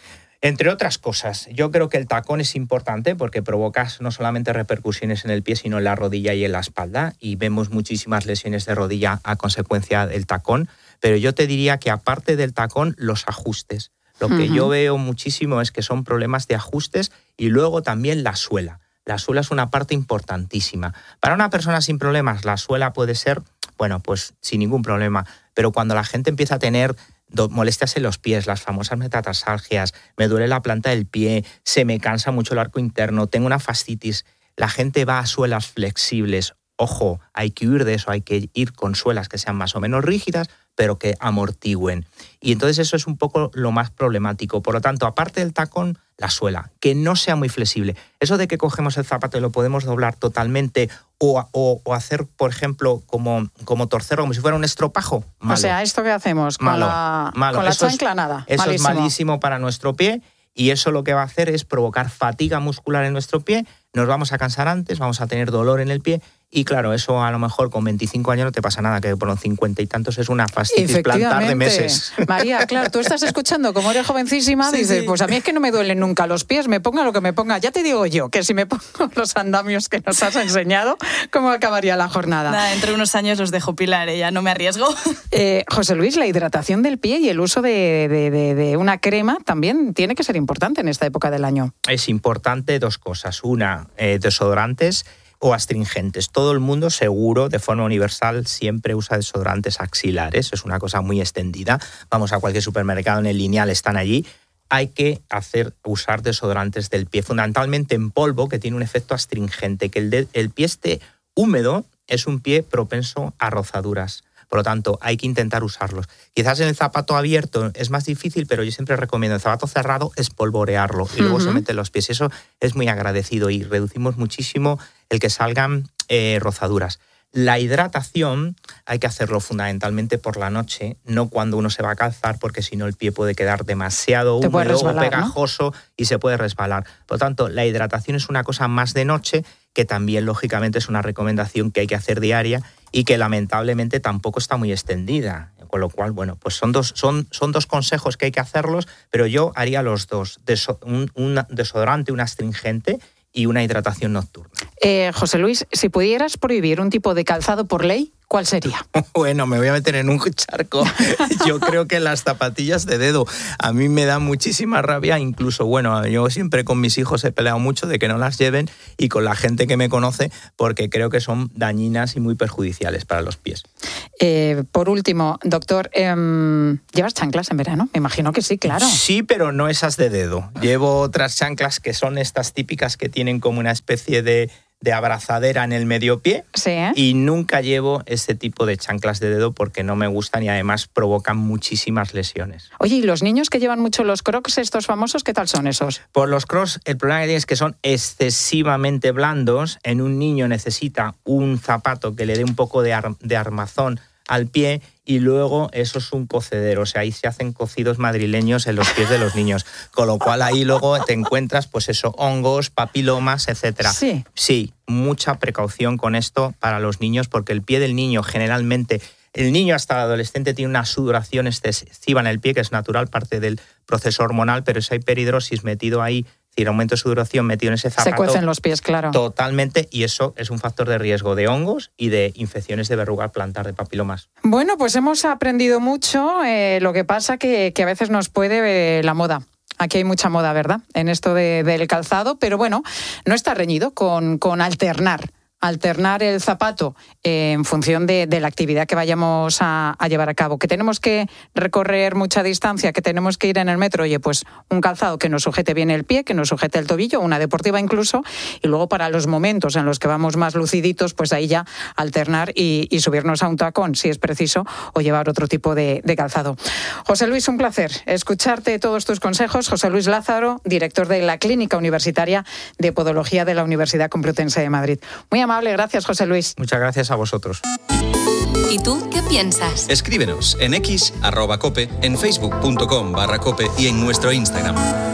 Entre otras cosas, yo creo que el tacón es importante porque provoca no solamente repercusiones en el pie, sino en la rodilla y en la espalda, y vemos muchísimas lesiones de rodilla a consecuencia del tacón, pero yo te diría que aparte del tacón, los ajustes. Lo que uh-huh. yo veo muchísimo es que son problemas de ajustes y luego también la suela. La suela es una parte importantísima. Para una persona sin problemas, la suela puede ser, bueno, pues sin ningún problema, pero cuando la gente empieza a tener molestias en los pies, las famosas metatarsalgias, me duele la planta del pie, se me cansa mucho el arco interno, tengo una fascitis, la gente va a suelas flexibles. Ojo, hay que huir de eso, hay que ir con suelas que sean más o menos rígidas, pero que amortigüen. Y entonces eso es un poco lo más problemático. Por lo tanto, aparte del tacón, la suela, que no sea muy flexible. Eso de que cogemos el zapato y lo podemos doblar totalmente o, o, o hacer, por ejemplo, como, como torcerlo, como si fuera un estropajo. Malo. O sea, ¿esto qué hacemos? Con malo, la, malo. Con la eso chancla es, nada. Eso malísimo. es malísimo para nuestro pie y eso lo que va a hacer es provocar fatiga muscular en nuestro pie, nos vamos a cansar antes, vamos a tener dolor en el pie. Y claro, eso a lo mejor con veinticinco años no te pasa nada, que por los cincuenta y tantos es una fascitis plantar de meses. María, claro, tú estás escuchando, como eres jovencísima, sí, dices, sí. Pues a mí es que no me duelen nunca los pies, me ponga lo que me ponga. Ya te digo yo, que si me pongo los andamios que nos has enseñado, ¿cómo acabaría la jornada? Nada, entre unos años los dejo Pilar, ¿eh? Ya no me arriesgo. Eh, José Luis, la hidratación del pie y el uso de, de, de, de una crema también tiene que ser importante en esta época del año. Es importante dos cosas. Una, eh, desodorantes o astringentes. Todo el mundo seguro, de forma universal, siempre usa desodorantes axilares. Es una cosa muy extendida. Vamos a cualquier supermercado, en el lineal están allí. Hay que hacer usar desodorantes del pie, fundamentalmente en polvo, que tiene un efecto astringente. Que el, de, el pie esté húmedo es un pie propenso a rozaduras. Por lo tanto, hay que intentar usarlos. Quizás en el zapato abierto es más difícil, pero yo siempre recomiendo el zapato cerrado espolvorearlo y luego uh-huh. se meten los pies. Eso es muy agradecido y reducimos muchísimo el que salgan eh, rozaduras. La hidratación hay que hacerlo fundamentalmente por la noche, no cuando uno se va a calzar, porque si no el pie puede quedar demasiado húmedo o pegajoso, ¿no? Y se puede resbalar. Por lo tanto, la hidratación es una cosa más de noche, que también lógicamente es una recomendación que hay que hacer diaria y que lamentablemente tampoco está muy extendida. Con lo cual, bueno, pues son dos, son, son dos consejos que hay que hacerlos, pero yo haría los dos, Deso, un, un desodorante, un astringente y una hidratación nocturna. Eh, José Luis, si pudieras prohibir un tipo de calzado por ley, ¿Cuál sería? Bueno, me voy a meter en un charco. Yo creo que las zapatillas de dedo a mí me da muchísima rabia. Incluso, bueno, yo siempre con mis hijos he peleado mucho de que no las lleven y con la gente que me conoce porque creo que son dañinas y muy perjudiciales para los pies. Eh, por último, doctor, eh, ¿llevas chanclas en verano? Me imagino que sí, claro. Sí, pero no esas de dedo. Llevo otras chanclas que son estas típicas que tienen como una especie de... de abrazadera en el medio pie, sí, ¿eh? Y nunca llevo ese tipo de chanclas de dedo porque no me gustan y además provocan muchísimas lesiones. Oye, ¿y los niños que llevan mucho los Crocs, estos famosos, qué tal son esos? Por los Crocs, el problema que tienen es que son excesivamente blandos. En un niño necesita un zapato que le dé un poco de, ar- de armazón al pie y luego eso es un cocedero, o sea, ahí se hacen cocidos madrileños en los pies de los niños, con lo cual ahí luego te encuentras, pues eso, hongos, papilomas, etcétera. Sí. Sí, mucha precaución con esto para los niños, porque el pie del niño generalmente, el niño hasta el adolescente tiene una sudoración excesiva en el pie, que es natural, parte del proceso hormonal, pero esa hiperhidrosis metido ahí, es decir, aumento de sudoración metido en ese zapato. Se cuecen los pies, claro. Totalmente, y eso es un factor de riesgo de hongos y de infecciones de verruga plantar, de papilomas. Bueno, pues hemos aprendido mucho, eh, lo que pasa que, que a veces nos puede eh, la moda. Aquí hay mucha moda, ¿verdad?, en esto de, del calzado, pero bueno, no está reñido con, con alternar. alternar el zapato en función de, de la actividad que vayamos a, a llevar a cabo. Que tenemos que recorrer mucha distancia, que tenemos que ir en el metro, oye, pues un calzado que nos sujete bien el pie, que nos sujete el tobillo, una deportiva incluso, y luego para los momentos en los que vamos más luciditos, pues ahí ya alternar y, y subirnos a un tacón, si es preciso, o llevar otro tipo de, de calzado. José Luis, un placer escucharte todos tus consejos. José Luis Lázaro, director de la Clínica Universitaria de Podología de la Universidad Complutense de Madrid. Muy amable, gracias, José Luis. Muchas gracias a vosotros. ¿Y tú qué piensas? Escríbenos en x arroba cope, en facebook punto com barra cope y en nuestro Instagram.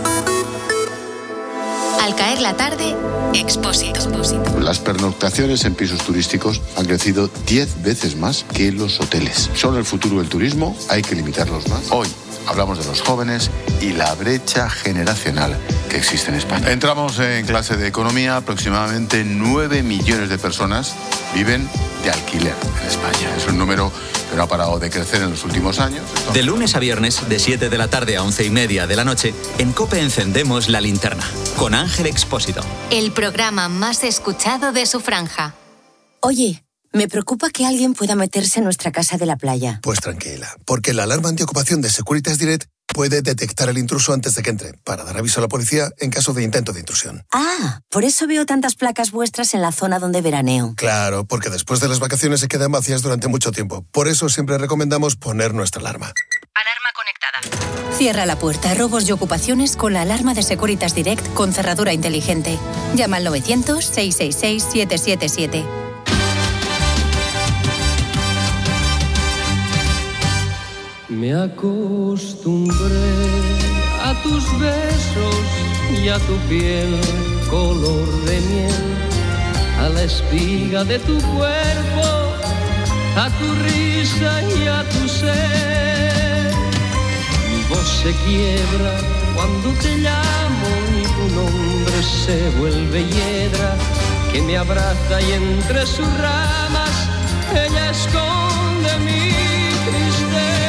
Al caer la tarde, Expósito. Las pernoctaciones en pisos turísticos han crecido diez veces más que los hoteles. Son el futuro del turismo, hay que limitarlos más. Hoy hablamos de los jóvenes y la brecha generacional que existe en España. Entramos en clase de economía, aproximadamente nueve millones de personas viven de alquiler en España. Es un número que no ha parado de crecer en los últimos años. De lunes a viernes, de siete de la tarde a once y media de la noche, en COPE encendemos la linterna, con Ángel Expósito. El programa más escuchado de su franja. Oye, me preocupa que alguien pueda meterse en nuestra casa de la playa. Pues tranquila, porque la alarma antiocupación de Securitas Direct puede detectar el intruso antes de que entre, para dar aviso a la policía en caso de intento de intrusión. Ah, por eso veo tantas placas vuestras en la zona donde veraneo. Claro, porque después de las vacaciones se quedan vacías durante mucho tiempo. Por eso siempre recomendamos poner nuestra alarma. Alarma conectada. Cierra la puerta a robos y ocupaciones con la alarma de Securitas Direct con cerradura inteligente. Llama al novecientos, seiscientos sesenta y seis, siete siete siete. Me acostumbré a tus besos y a tu piel color de miel, a la espiga de tu cuerpo, a tu risa y a tu ser. Mi voz se quiebra cuando te llamo y tu nombre se vuelve hiedra que me abraza y entre sus ramas ella esconde mi tristeza.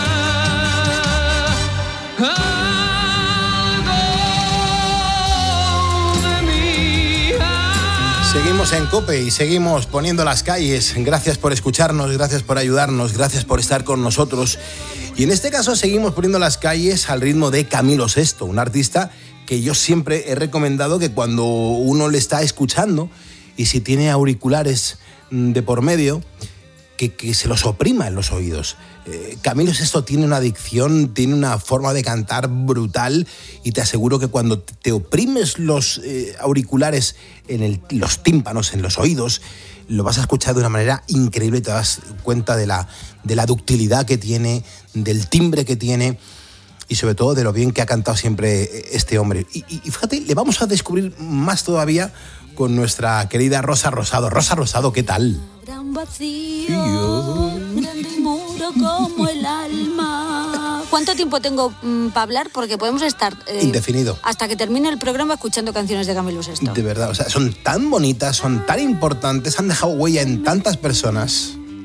Seguimos en COPE y seguimos poniendo las calles. Gracias por escucharnos, gracias por ayudarnos, gracias por estar con nosotros. Y en este caso seguimos poniendo las calles al ritmo de Camilo Sesto, un artista que yo siempre he recomendado que cuando uno le está escuchando y si tiene auriculares de por medio, que, que se los oprima en los oídos. Eh, Camilo Sesto tiene una dicción, tiene una forma de cantar brutal y te aseguro que cuando te oprimes los eh, auriculares en el, los tímpanos, en los oídos, lo vas a escuchar de una manera increíble y te das cuenta de la, de la ductilidad que tiene, del timbre que tiene y sobre todo de lo bien que ha cantado siempre este hombre. Y, y, y fíjate, le vamos a descubrir más todavía con nuestra querida Rosa Rosado. Rosa Rosado, ¿qué tal? Gran vacío, grande muro como el alma. ¿Cuánto tiempo tengo mmm, para hablar? Porque podemos estar... Eh, Indefinido. Hasta que termine el programa escuchando canciones de Camilo Sesto. De verdad, o sea, son tan bonitas, son tan importantes, han dejado huella en tantas personas.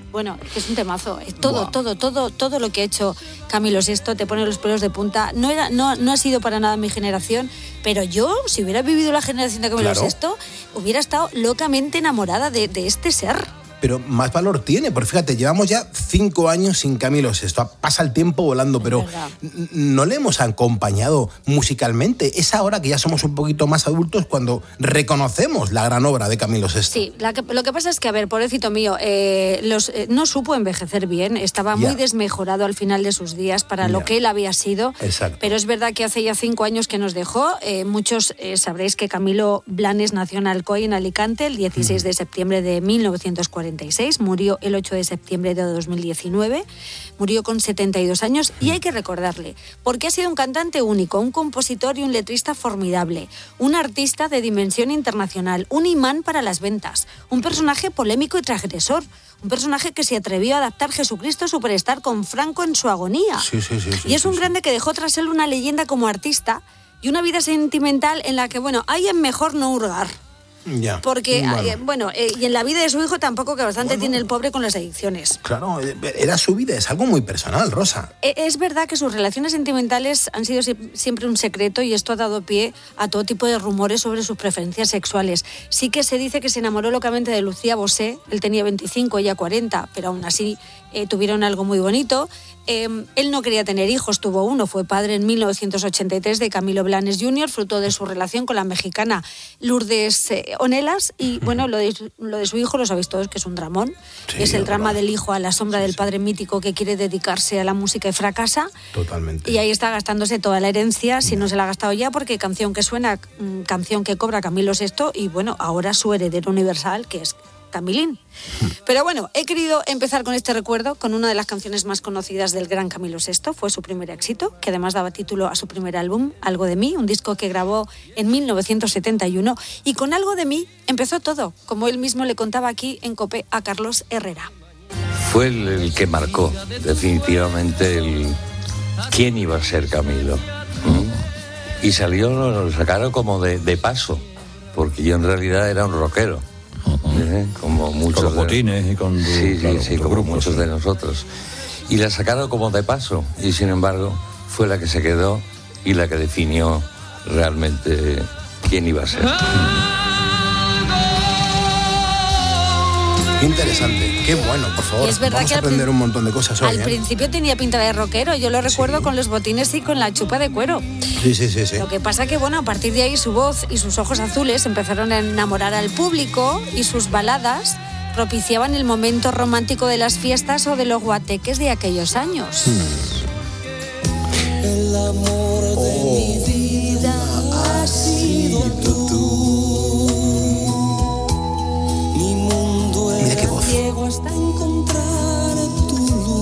Bueno, es que es un temazo. Es todo, Buah. todo, todo, todo lo que ha hecho Camilo Sesto te pone los pelos de punta. No era, no, no ha sido para nada mi generación, pero yo, si hubiera vivido la generación de Camilo Claro. Sesto, hubiera estado locamente enamorada de, de este ser. Pero más valor tiene, porque fíjate, llevamos ya cinco años sin Camilo Sesto. Pasa el tiempo volando, pero n- no le hemos acompañado musicalmente. Es ahora que ya somos un poquito más adultos cuando reconocemos la gran obra de Camilo Sesto. Sí, la que- lo que pasa es que, a ver, pobrecito mío, eh, los, eh, no supo envejecer bien, estaba muy Ya. desmejorado al final de sus días para lo Ya. que él había sido. Exacto. Pero es verdad que hace ya cinco años que nos dejó. Eh, muchos eh, sabréis que Camilo Blanes nació en Alcoy, en Alicante, el dieciséis de septiembre de mil novecientos cuarenta y seis. Murió el ocho de septiembre de dos mil diecinueve. Murió con setenta y dos años y hay que recordarle, porque ha sido un cantante único, un compositor y un letrista formidable, un artista de dimensión internacional, un imán para las ventas, un personaje polémico y transgresor, un personaje que se atrevió a adaptar Jesucristo Superstar con Franco en su agonía. Sí, sí, sí. sí, Y es sí, un sí. grande que dejó tras él una leyenda como artista y una vida sentimental en la que, bueno, ahí es mejor no hurgar. Ya. Porque, Bueno. eh, bueno, eh, y en la vida de su hijo tampoco, que bastante tiene el pobre con las adicciones. Claro, eh, era su vida, es algo muy personal, Rosa. Eh, Es verdad que sus relaciones sentimentales han sido sie- siempre un secreto y esto ha dado pie a todo tipo de rumores sobre sus preferencias sexuales. Sí que se dice que se enamoró locamente de Lucía Bosé, él tenía veinticinco, ella cuarenta, pero aún así eh, tuvieron algo muy bonito. Eh, él no quería tener hijos, tuvo uno, fue padre en mil novecientos ochenta y tres de Camilo Blanes junior, fruto de su relación con la mexicana Lourdes eh, Onelas. Y bueno, lo de, lo de su hijo lo sabéis todos, que es un dramón. Sí, es el es drama verdad. del hijo a la sombra del padre mítico que quiere dedicarse a la música y fracasa. Totalmente. Y ahí está gastándose toda la herencia, si no se la ha gastado ya, porque canción que suena, mm, canción que cobra Camilo Sesto, y bueno, ahora su heredero universal, que es Camilín. Pero bueno, he querido empezar con este recuerdo, con una de las canciones más conocidas del gran Camilo Sesto, fue su primer éxito, que además daba título a su primer álbum, Algo de mí, un disco que grabó en mil novecientos setenta y uno, y con Algo de mí empezó todo, como él mismo le contaba aquí en COPE a Carlos Herrera. Fue el, el que marcó definitivamente el quién iba a ser Camilo. ¿Mm? Y salió, lo sacaron como de, de paso, porque yo en realidad era un rockero, ¿eh? Como muchos Con los de- botines y con... Sí, sí, claro, sí, los como grupos, muchos sí. de nosotros. Y la sacaron como de paso, y sin embargo fue la que se quedó y la que definió realmente quién iba a ser. Qué interesante, qué bueno, por favor. Y es verdad Vamos que a al aprender prin- un montón de cosas hoy. Al ¿eh? principio tenía pinta de rockero, yo lo recuerdo con los botines y con la chupa de cuero. Sí, sí, sí, sí. Lo que pasa que, bueno, a partir de ahí su voz y sus ojos azules empezaron a enamorar al público y sus baladas propiciaban el momento romántico de las fiestas o de los guateques de aquellos años. El amor de mi vida ha sido tú. Mi mundo era ciego hasta encontrar tu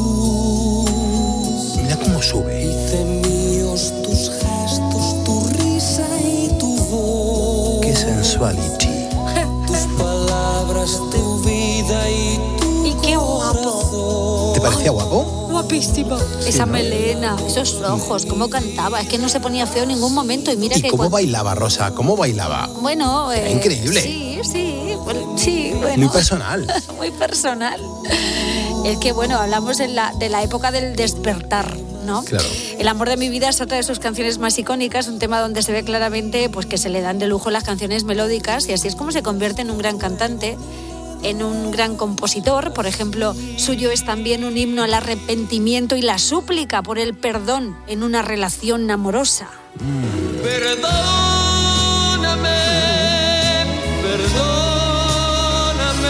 luz. Mira cómo sube. Hice míos tus gestos, tu risa y tu voz. Qué sensuality. Tus palabras, tu vida y tu Y qué guapo. ¿Te parecía guapo? Guapísimo. Esa ¿no? melena, esos ojos, cómo cantaba. Es que no se ponía feo en ningún momento. Y mira ¿Y que cómo cuan- bailaba, Rosa? ¿Cómo bailaba? Bueno, Era eh, increíble. Sí, sí, bueno, sí, bueno. Muy personal. Muy personal. Es que, bueno, hablamos en la, de la época del despertar, ¿no? Claro. El amor de mi vida es otra de sus canciones más icónicas, un tema donde se ve claramente pues, que se le dan de lujo las canciones melódicas y así es como se convierte en un gran cantante, en un gran compositor. Por ejemplo, suyo es también un himno al arrepentimiento y la súplica por el perdón en una relación amorosa. Perdóname, perdóname,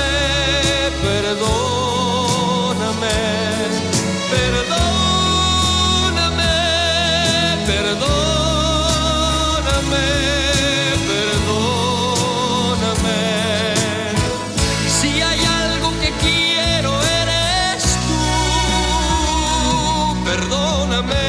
perdóname, perdóname, perdóname, perdóname. Si hay algo que quiero eres tú, perdóname.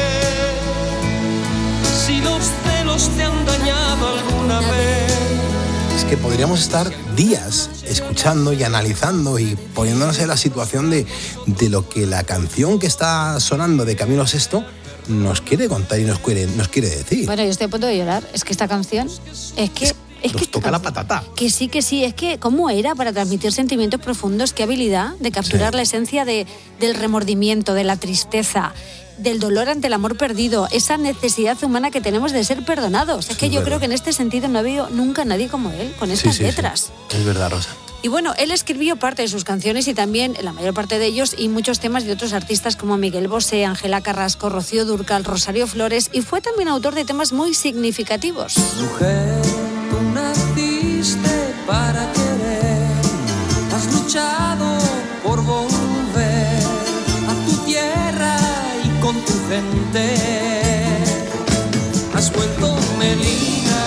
Si los celos te han dañado alguna vez. Es que podríamos estar días escuchando y analizando y poniéndonos en la situación de, de lo que la canción que está sonando de Camilo Sesto nos quiere contar y nos quiere, nos quiere decir. Bueno, yo estoy a punto de llorar. Es que esta canción es que Es Nos que toca la patata. Que sí, que sí. Es que, ¿cómo era para transmitir sentimientos profundos? Qué habilidad de capturar sí. la esencia de, del remordimiento, de la tristeza, del dolor ante el amor perdido, esa necesidad humana que tenemos de ser perdonados. Es que sí, yo verdad. creo que en este sentido no ha habido nunca nadie como él, con estas sí, sí, letras. Sí. Es verdad, Rosa. Y bueno, él escribió parte de sus canciones y también la mayor parte de ellos y muchos temas de otros artistas como Miguel Bosé, Ángela Carrasco, Rocío Dúrcal, Rosario Flores, y fue también autor de temas muy significativos. Mujer, tú naciste para querer, has luchado por volver a tu tierra y con tu gente, has vuelto Melina,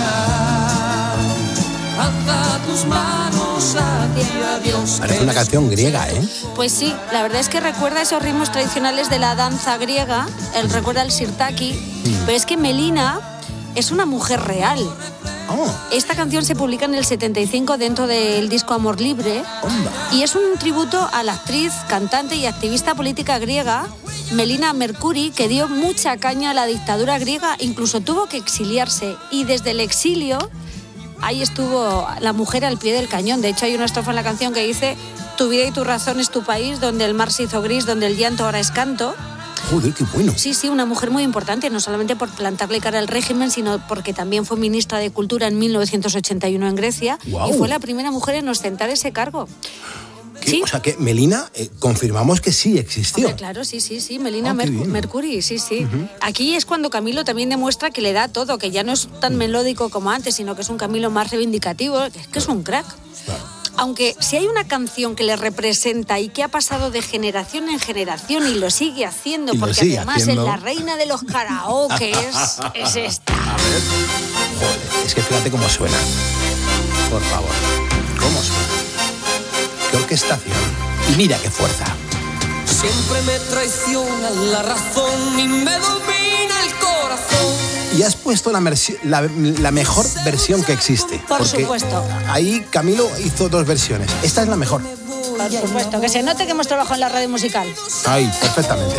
alza tus manos hacia Dios. Parece una canción griega, ¿eh? Pues sí, la verdad es que recuerda esos ritmos tradicionales de la danza griega, él recuerda el sirtaki, mm. pero es que Melina es una mujer real. Oh. Esta canción se publica en el setenta y cinco dentro del disco Amor Libre. Onda. Y es un tributo a la actriz, cantante y activista política griega Melina Mercouri, que dio mucha caña a la dictadura griega, incluso tuvo que exiliarse y desde el exilio ahí estuvo la mujer al pie del cañón. De hecho hay una estrofa en la canción que dice: tu vida y tu razón es tu país, donde el mar se hizo gris, donde el llanto ahora es canto. Joder, qué bueno. Sí, sí, una mujer muy importante, no solamente por plantarle cara al régimen, sino porque también fue ministra de Cultura en mil novecientos ochenta y uno en Grecia. Wow. Y fue la primera mujer en ostentar ese cargo. ¿Sí? O sea que Melina, eh, confirmamos que sí existió. Hombre, claro, sí, sí, sí, Melina oh, Merc- Mercouri, sí, sí. Uh-huh. Aquí es cuando Camilo también demuestra que le da todo, que ya no es tan melódico como antes, sino que es un Camilo más reivindicativo, que es que es un crack. Claro. Aunque si hay una canción que le representa y que ha pasado de generación en generación y lo sigue haciendo, y porque sigue además haciendo. es la reina de los karaokes, es esta. A ver. Joder, es que fíjate cómo suena. Por favor. ¿Cómo suena? Qué orquestación. Y mira qué fuerza. Siempre me traiciona la razón y me domina el corazón. Y has puesto la, mersi- la, la mejor versión que existe. Por porque supuesto. Ahí Camilo hizo dos versiones. Esta es la mejor. Por supuesto, que se note que hemos trabajado en la radio musical. Ay, perfectamente.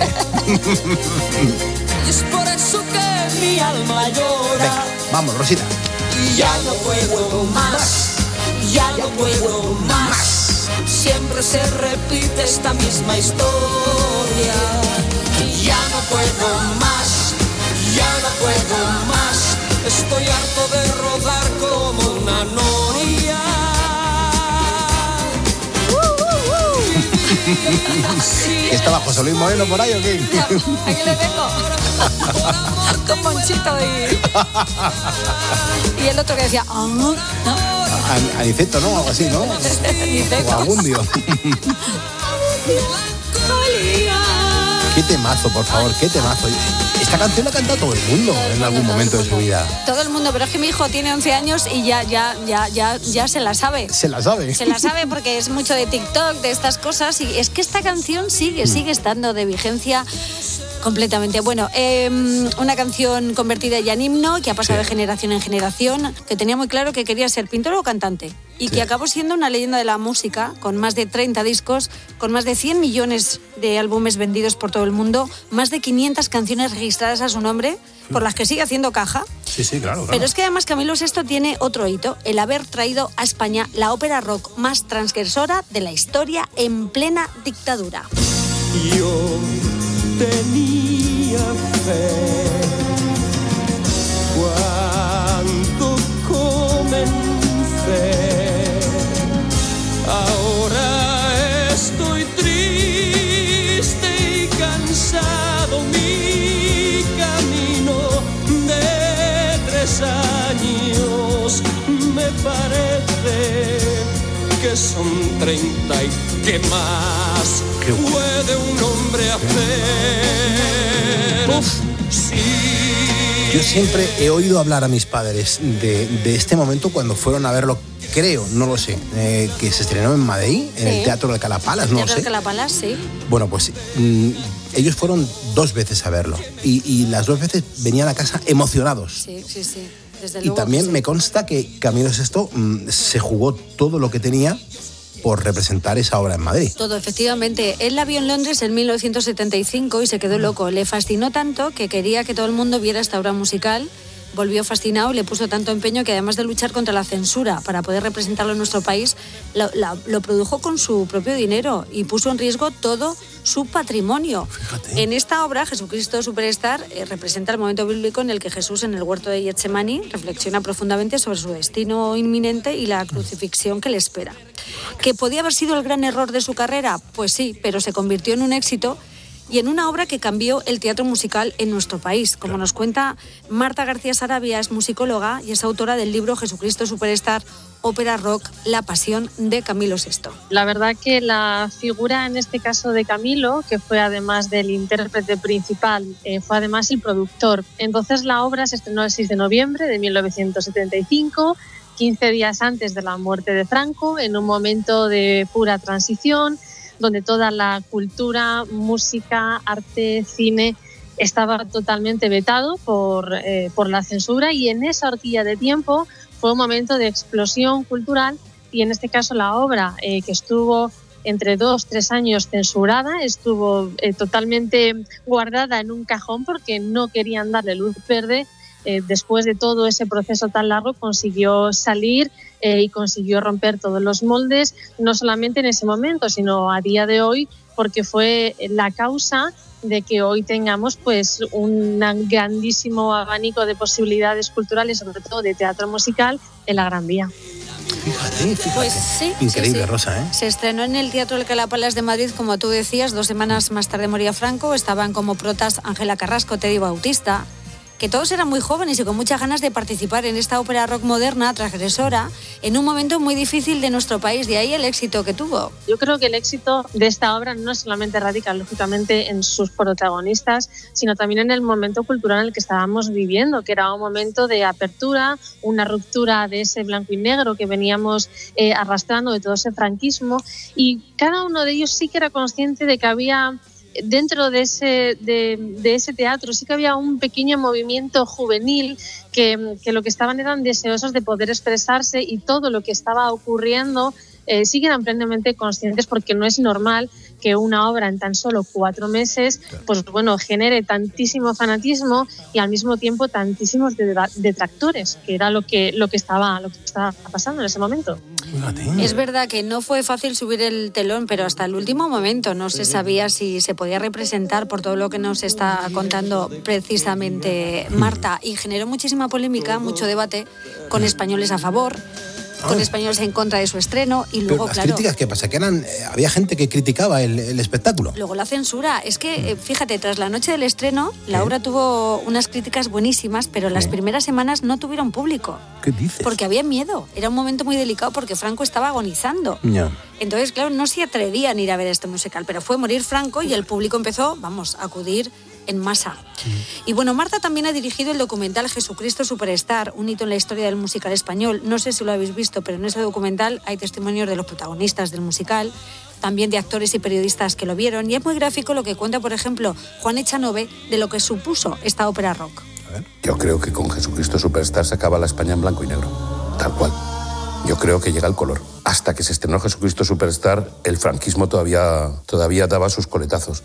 Y es por eso que mi alma llora. Venga, vamos, Rosita. Ya no puedo más, ya no puedo más. Siempre se repite esta misma historia. Ya no puedo más, ya no puedo más. Estoy harto de rodar como una noria. Uh, uh, uh. ¿Estaba José Luis Moreno por ahí o qué? Aquí le tengo. Con Monchito y... y el otro que decía... Oh, ¿no? Aniceto, ¿no? Algo así, ¿no? Aniceto. O Abundio. Qué temazo, por favor, qué temazo. Esta canción la ha cantado todo el mundo en algún momento de su vida. Todo el mundo, pero es que mi hijo tiene once años y ya, ya, ya, ya, ya se la sabe. Se la sabe. Se la sabe porque es mucho de TikTok, de estas cosas, y es que esta canción sigue, sigue estando de vigencia completamente. Bueno, eh, una canción convertida ya en himno, que ha pasado sí. de generación en generación, que tenía muy claro que quería ser pintor o cantante, y sí. que acabó siendo una leyenda de la música, con más de treinta discos, con más de cien millones de álbumes vendidos por todo el mundo, más de quinientas canciones registradas a su nombre, sí. por las que sigue haciendo caja. Sí, sí, claro, claro. Pero es que además Camilo Sesto tiene otro hito, el haber traído a España la ópera rock más transgresora de la historia en plena dictadura. Yo tenía fe cuando comencé, ahora estoy triste y cansado, mi camino de tres años me parece que son treinta y que más puede un hombre hacer. Uf. Sí. Yo siempre he oído hablar a mis padres de, de este momento cuando fueron a verlo, creo, no lo sé, eh, que se estrenó en Madrid, en sí. el Teatro de Calapalas, no lo sé. Teatro de Calapalas, sí. Bueno, pues mmm, ellos fueron dos veces a verlo y, y las dos veces venían a casa emocionados. Sí, sí, sí. Desde y luego también que sí. me consta que Camilo Sesto mmm, se jugó todo lo que tenía por representar esa obra en Madrid. Todo, efectivamente. Él la vio en Londres en mil novecientos setenta y cinco y se quedó loco. Le fascinó tanto que quería que todo el mundo viera esta obra musical volvió fascinado y le puso tanto empeño que además de luchar contra la censura para poder representarlo en nuestro país, lo, la, lo produjo con su propio dinero y puso en riesgo todo su patrimonio. Fíjate. En esta obra, Jesucristo Superstar eh, representa el momento bíblico en el que Jesús en el huerto de Getsemaní reflexiona profundamente sobre su destino inminente y la crucifixión que le espera. ¿Que podía haber sido el gran error de su carrera? Pues sí, pero se convirtió en un éxito y en una obra que cambió el teatro musical en nuestro país. Como nos cuenta Marta García Sarabia, es musicóloga y es autora del libro Jesucristo Superstar, ópera rock, La pasión de Camilo sexto. La verdad que la figura en este caso de Camilo, que fue además del intérprete principal, eh, fue además el productor. Entonces la obra se estrenó el seis de noviembre de mil novecientos setenta y cinco, quince días antes de la muerte de Franco, en un momento de pura transición, donde toda la cultura, música, arte, cine estaba totalmente vetado por, eh, por la censura, y en esa horquilla de tiempo fue un momento de explosión cultural, y en este caso la obra, eh, que estuvo entre dos, tres años censurada, estuvo eh, totalmente guardada en un cajón porque no querían darle luz verde. Eh, después de todo ese proceso tan largo consiguió salir eh, y consiguió romper todos los moldes, no solamente en ese momento, sino a día de hoy, porque fue la causa de que hoy tengamos pues un grandísimo abanico de posibilidades culturales, sobre todo de teatro musical, en la Gran Vía. Fíjate, fíjate. Pues sí. Increíble, sí, sí. Rosa, ¿eh? Se estrenó en el Teatro Alcalá Palace de Madrid, como tú decías, dos semanas más tarde moría Franco. Estaban como protas Ángela Carrasco, Teddy Bautista, que todos eran muy jóvenes y con muchas ganas de participar en esta ópera rock moderna, transgresora, en un momento muy difícil de nuestro país. De ahí el éxito que tuvo. Yo creo que el éxito de esta obra no solamente radica, lógicamente, en sus protagonistas, sino también en el momento cultural en el que estábamos viviendo, que era un momento de apertura, una ruptura de ese blanco y negro que veníamos eh, arrastrando de todo ese franquismo, y cada uno de ellos sí que era consciente de que había dentro de ese, de, de ese teatro sí que había un pequeño movimiento juvenil que, que lo que estaban eran deseosos de poder expresarse, y todo lo que estaba ocurriendo eh, sí que eran plenamente conscientes, porque no es normal que una obra en tan solo cuatro meses pues bueno genere tantísimo fanatismo y al mismo tiempo tantísimos detractores, que era lo que lo que estaba lo que estaba pasando en ese momento. Es verdad que no fue fácil subir el telón, pero hasta el último momento no se sabía si se podía representar, por todo lo que nos está contando precisamente Marta, y generó muchísima polémica, mucho debate, con españoles a favor, con españoles en contra de su estreno, y luego, Pero las claro... críticas, ¿qué pasa? Que eran, eh, había gente que criticaba el, el espectáculo. Luego la censura. Es que, eh, fíjate, tras la noche del estreno, la ¿Eh? obra tuvo unas críticas buenísimas, pero las ¿Eh? primeras semanas no tuvieron público. ¿Qué dices? Porque había miedo. Era un momento muy delicado porque Franco estaba agonizando. No. Entonces, claro, no se atrevían a ir a ver este musical, pero fue morir Franco y el público empezó, vamos, a acudir en masa. Mm. Y bueno, Marta también ha dirigido el documental Jesucristo Superstar, un hito en la historia del musical español. No sé si lo habéis visto, pero en ese documental hay testimonios de los protagonistas del musical, también de actores y periodistas que lo vieron, y es muy gráfico lo que cuenta, por ejemplo, Juan Echanove, de lo que supuso esta ópera rock. A ver. Yo creo que con Jesucristo Superstar se acaba la España en blanco y negro, tal cual. Yo creo que llega el color. Hasta que se estrenó Jesucristo Superstar, el franquismo todavía, todavía daba sus coletazos.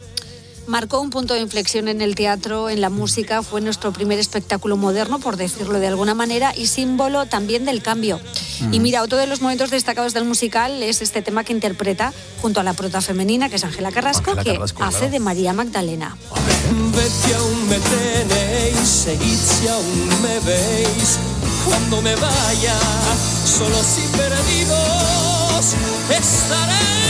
Marcó un punto de inflexión en el teatro, en la música, fue nuestro primer espectáculo moderno, por decirlo de alguna manera, y símbolo también del cambio. Mm. Y mira, otro de los momentos destacados del musical es este tema que interpreta junto a la prota femenina, que es Ángela Carrasco, Ángela que Carrasco, hace claro. de María Magdalena. Ved si aún me tenéis, seguid si aún me veis, cuando me vaya, solos y perdidos estaré.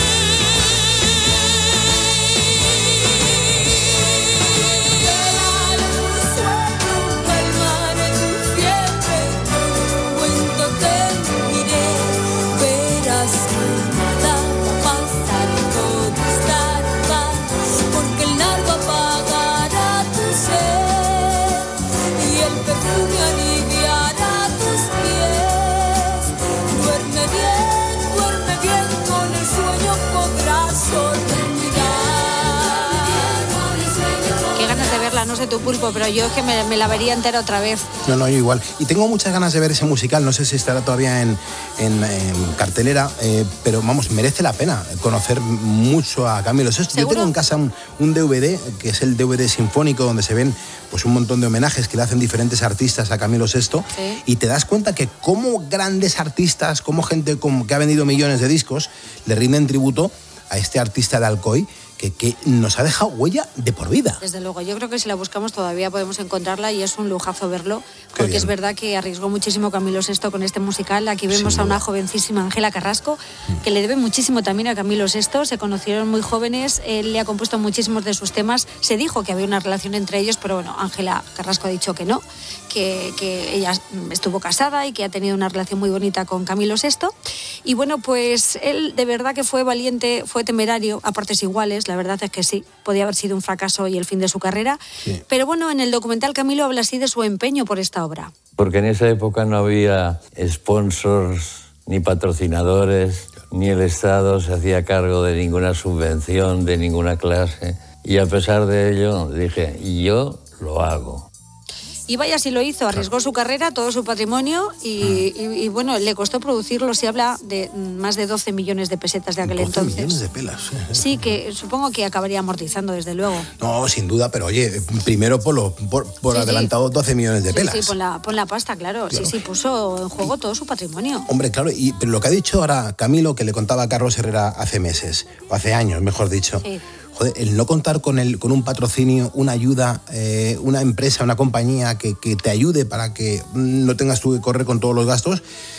Duerme bien, duerme bien con el sueño. no sé tu Pulpo, pero yo es que me, me la vería entera otra vez. No, no, yo igual. Y tengo muchas ganas de ver ese musical, no sé si estará todavía en, en, en cartelera, eh, pero vamos, merece la pena conocer mucho a Camilo Sesto. Yo tengo en casa un, un D V D, que es el D V D sinfónico, donde se ven pues un montón de homenajes que le hacen diferentes artistas a Camilo Sesto, sí. Y te das cuenta que como grandes artistas, como gente como que ha vendido millones de discos, le rinden tributo a este artista de Alcoy, que, que nos ha dejado huella de por vida. Desde luego, yo creo que si la buscamos todavía podemos encontrarla y es un lujazo verlo, porque es verdad que arriesgó muchísimo Camilo Sesto con este musical. Aquí vemos sí, a una jovencísima Ángela Carrasco, mm. que le debe muchísimo también a Camilo Sesto, se conocieron muy jóvenes, él le ha compuesto muchísimos de sus temas, se dijo que había una relación entre ellos, pero bueno, Ángela Carrasco ha dicho que no, que, que ella estuvo casada y que ha tenido una relación muy bonita con Camilo Sesto, y bueno, pues él de verdad que fue valiente, fue temerario a partes iguales. La verdad es que sí, podía haber sido un fracaso y el fin de su carrera, sí. Pero bueno, en el documental Camilo habla así de su empeño por esta obra. Porque en esa época no había sponsors, ni patrocinadores, ni el Estado se hacía cargo de ninguna subvención, de ninguna clase, y a pesar de ello dije, yo lo hago. Y vaya si lo hizo, arriesgó su carrera, todo su patrimonio y, y, y bueno, le costó producirlo, se habla de más de doce millones de pesetas de aquel doce entonces. millones de pelas. Sí, que supongo que acabaría amortizando, desde luego. No, sin duda, pero oye, primero por, lo, por, por sí, adelantado sí. doce millones de sí, pelas. Sí, pon la, pon la pasta, claro. claro. Sí, sí, puso en juego todo su patrimonio. Hombre, claro, y pero lo que ha dicho ahora Camilo, que le contaba a Carlos Herrera hace meses, o hace años, mejor dicho. Sí. Joder, el no contar con, el, con un patrocinio, una ayuda, eh, una empresa, una compañía que, que te ayude para que no tengas tú que correr con todos los gastos,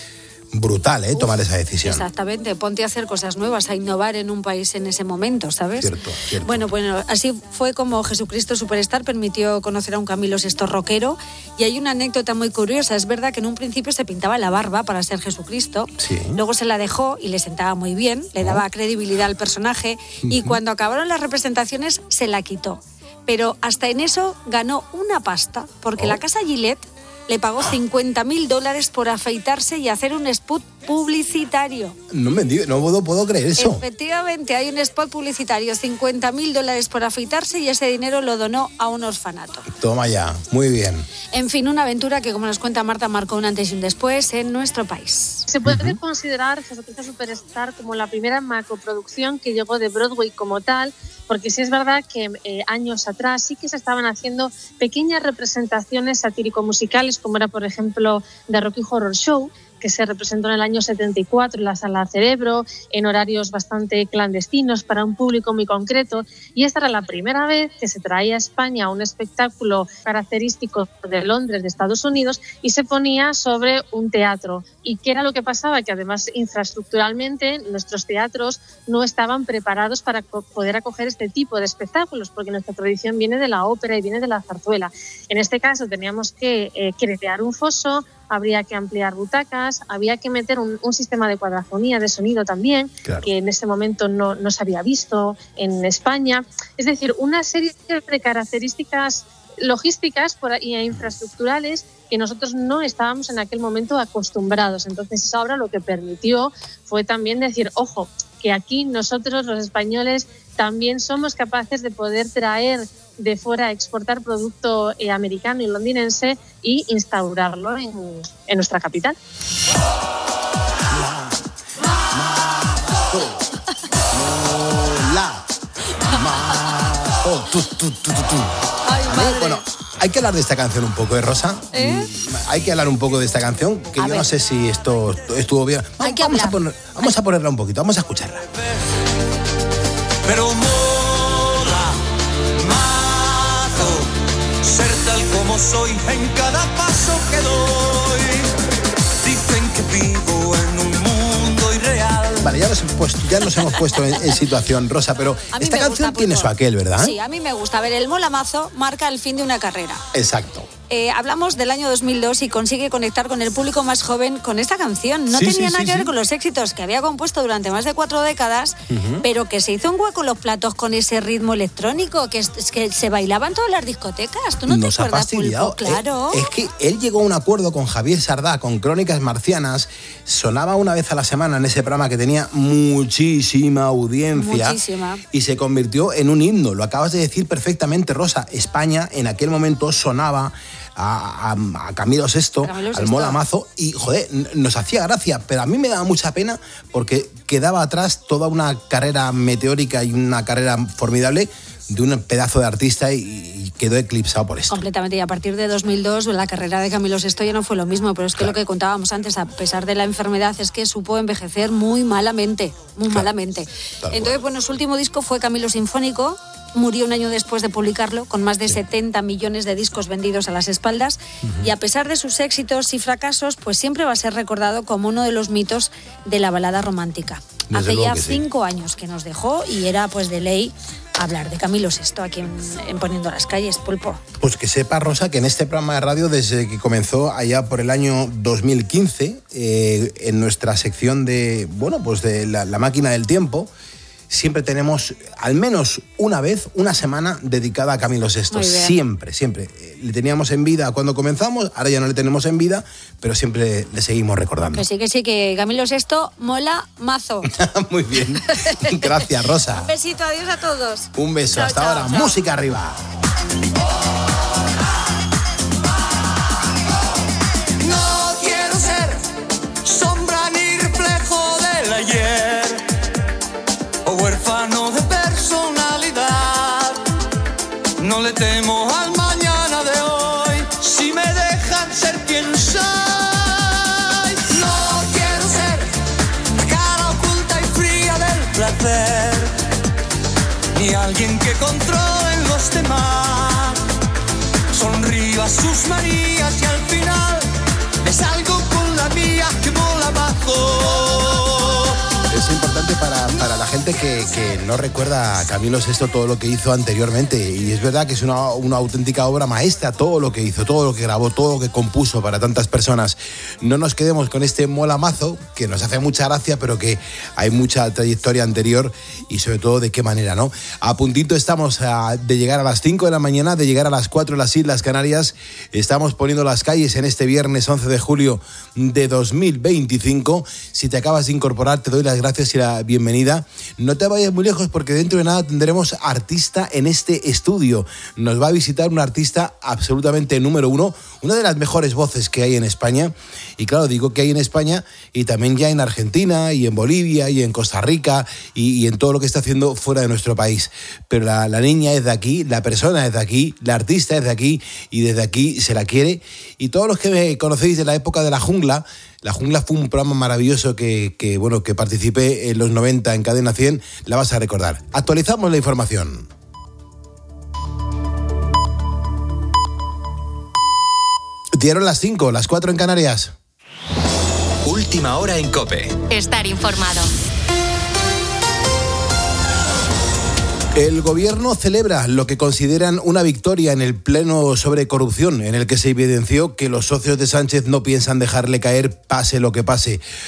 brutal, ¿eh? Uf, tomar esa decisión. Exactamente, ponte a hacer cosas nuevas, a innovar en un país en ese momento, ¿sabes? Cierto, cierto. Bueno, bueno, así fue como Jesucristo Superstar permitió conocer a un Camilo Sesto rockero, y hay una anécdota muy curiosa. Es verdad que en un principio se pintaba la barba para ser Jesucristo, sí. Luego se la dejó y le sentaba muy bien, le daba oh. credibilidad al personaje, uh-huh. Y cuando acabaron las representaciones se la quitó. Pero hasta en eso ganó una pasta, porque oh. la casa Gillette le pagó cincuenta mil dólares por afeitarse y hacer un spot publicitario. No me digo, no puedo, puedo creer eso. Efectivamente, hay un spot publicitario, cincuenta mil dólares por afeitarse, y ese dinero lo donó a un orfanato. Toma ya, muy bien. En fin, una aventura que, como nos cuenta Marta, marcó un antes y un después en nuestro país. Se puede uh-huh. considerar Jesucristo Superstar como la primera macroproducción que llegó de Broadway como tal, porque sí es verdad que eh, años atrás sí que se estaban haciendo pequeñas representaciones satírico-musicales, como era, por ejemplo, The Rocky Horror Show, que se representó en el año setenta y cuatro en la Sala Cerebro, en horarios bastante clandestinos para un público muy concreto, y esta era la primera vez que se traía a España un espectáculo característico de Londres, de Estados Unidos, y se ponía sobre un teatro. ¿Y qué era lo que pasaba? Que además infraestructuralmente nuestros teatros no estaban preparados para poder acoger este tipo de espectáculos, porque nuestra tradición viene de la ópera y viene de la zarzuela. En este caso teníamos que eh, crear un foso, habría que ampliar butacas, había que meter un, un sistema de cuadrafonía, de sonido también, claro. que en ese momento no, no se había visto en España. Es decir, una serie de características logísticas y infraestructurales que nosotros no estábamos en aquel momento acostumbrados. Entonces esa obra lo que permitió fue también decir, ojo, que aquí nosotros los españoles también somos capaces de poder traer de fuera, exportar producto eh, americano y londinense y instaurarlo en, en nuestra capital. Bueno, hay que hablar de esta canción un poco, ¿eh, Rosa? ¿Eh? Hay que hablar un poco de esta canción, que a yo ver. no sé si esto estuvo bien. Hay que vamos, hablar. a poner, vamos a ponerla un poquito, vamos a escucharla. Pero mola mazo ser tal como soy en cada paso que doy. Dicen que vivo en un mundo irreal. Vale, ya nos, pues, ya nos hemos puesto en, en situación, Rosa, pero esta canción gusta, tiene su aquel, ¿verdad? Sí, a mí me gusta. A ver, el mola mazo marca el fin de una carrera. Exacto. eh, hablamos del año dos mil dos y consigue conectar con el público más joven con esta canción. No Sí, tenía sí, nada sí, que ver sí. con los éxitos que había compuesto durante más de cuatro décadas, Ujú. pero que se hizo un hueco en los platos con ese ritmo electrónico, que, es, es que se bailaba en todas las discotecas. ¿Tú no Nos te ha acuerdas, fastidiado. Pulpo? Claro. Eh, es que él llegó a un acuerdo con Javier Sardá, con Crónicas Marcianas. Sonaba una vez a la semana en ese programa que tenía muchísima audiencia. Muchísima. Y se convirtió en un himno. Lo acabas de decir perfectamente, Rosa. España en aquel momento sonaba a, a- a Camilo sexto, Camilo al sexto. Mola Mazo, y joder, n- nos hacía gracia, pero a mí me daba mucha pena porque quedaba atrás toda una carrera meteórica y una carrera formidable de un pedazo de artista y, y quedó eclipsado por esto. Completamente, y a partir de dos mil dos la carrera de Camilo sexto ya no fue lo mismo, pero es que lo que contábamos antes, a pesar de la enfermedad, es que supo envejecer muy malamente, muy malamente. Entonces, bueno, su último disco fue Camilo Sinfónico, murió un año después de publicarlo, con más de setenta millones de discos vendidos a las espaldas, y a pesar de sus éxitos y fracasos, pues siempre va a ser recordado como uno de los mitos de la balada romántica. Desde Hace luego ya que sí. cinco años que nos dejó y era pues de ley hablar de Camilo sexto aquí en, en Poniendo las Calles, Pulpo. Pues que sepa, Rosa, que en este programa de radio, desde que comenzó allá por el año dos mil quince, eh, en nuestra sección de, bueno, pues de la, la máquina del tiempo, siempre tenemos al menos una vez, una semana dedicada a Camilo sexto. Muy bien. Siempre, siempre. Eh, Le teníamos en vida cuando comenzamos, ahora ya no le tenemos en vida, pero siempre le seguimos recordando. Que sí, que sí, que Camilo sexto mola mazo. Muy bien. Gracias, Rosa. Un besito, adiós a todos. Un beso. Chao, Hasta chao, ahora. chao. Música arriba. No quiero ser sombra ni reflejo del ayer o huérfano de personalidad. No le temo al mañana de hoy si me dejan ser quien soy. No quiero ser la cara oculta y fría del placer, ni alguien que controle los demás. Sonrío a sus manías y al final me salgo con la mía que mola bajo. Es importante para, para la gente que, que no recuerda a Camilo sexto todo lo que hizo anteriormente. Y es verdad que es una, una auténtica obra maestra todo lo que hizo, todo lo que grabó, todo lo que compuso para tantas personas. No nos quedemos con este molamazo, que nos hace mucha gracia, pero que hay mucha trayectoria anterior y sobre todo de qué manera, ¿no? A puntito estamos a, de llegar a las cinco de la mañana, de llegar a las cuatro en las Islas Canarias. Estamos poniendo las calles en este viernes once de julio de dos mil veinticinco. Si te acabas de incorporar, te doy las gracias y la bienvenida. No te vayas muy lejos porque dentro de nada tendremos artista en este estudio. Nos va a visitar un artista absolutamente número uno, una de las mejores voces que hay en España. Y claro, digo que hay en España y también ya en Argentina y en Bolivia y en Costa Rica y, y en todo lo que está haciendo fuera de nuestro país. Pero la, la niña es de aquí, la persona es de aquí, la artista es de aquí y desde aquí se la quiere. Y todos los que me conocéis de la época de La Jungla, La Jungla fue un programa maravilloso que, que, bueno, que participé en los noventa en Cadena cien, la vas a recordar. Actualizamos la información. Dieron las cinco, las cuatro en Canarias. Última hora en COPE. Estar informado. El gobierno celebra lo que consideran una victoria en el pleno sobre corrupción, en el que se evidenció que los socios de Sánchez no piensan dejarle caer pase lo que pase.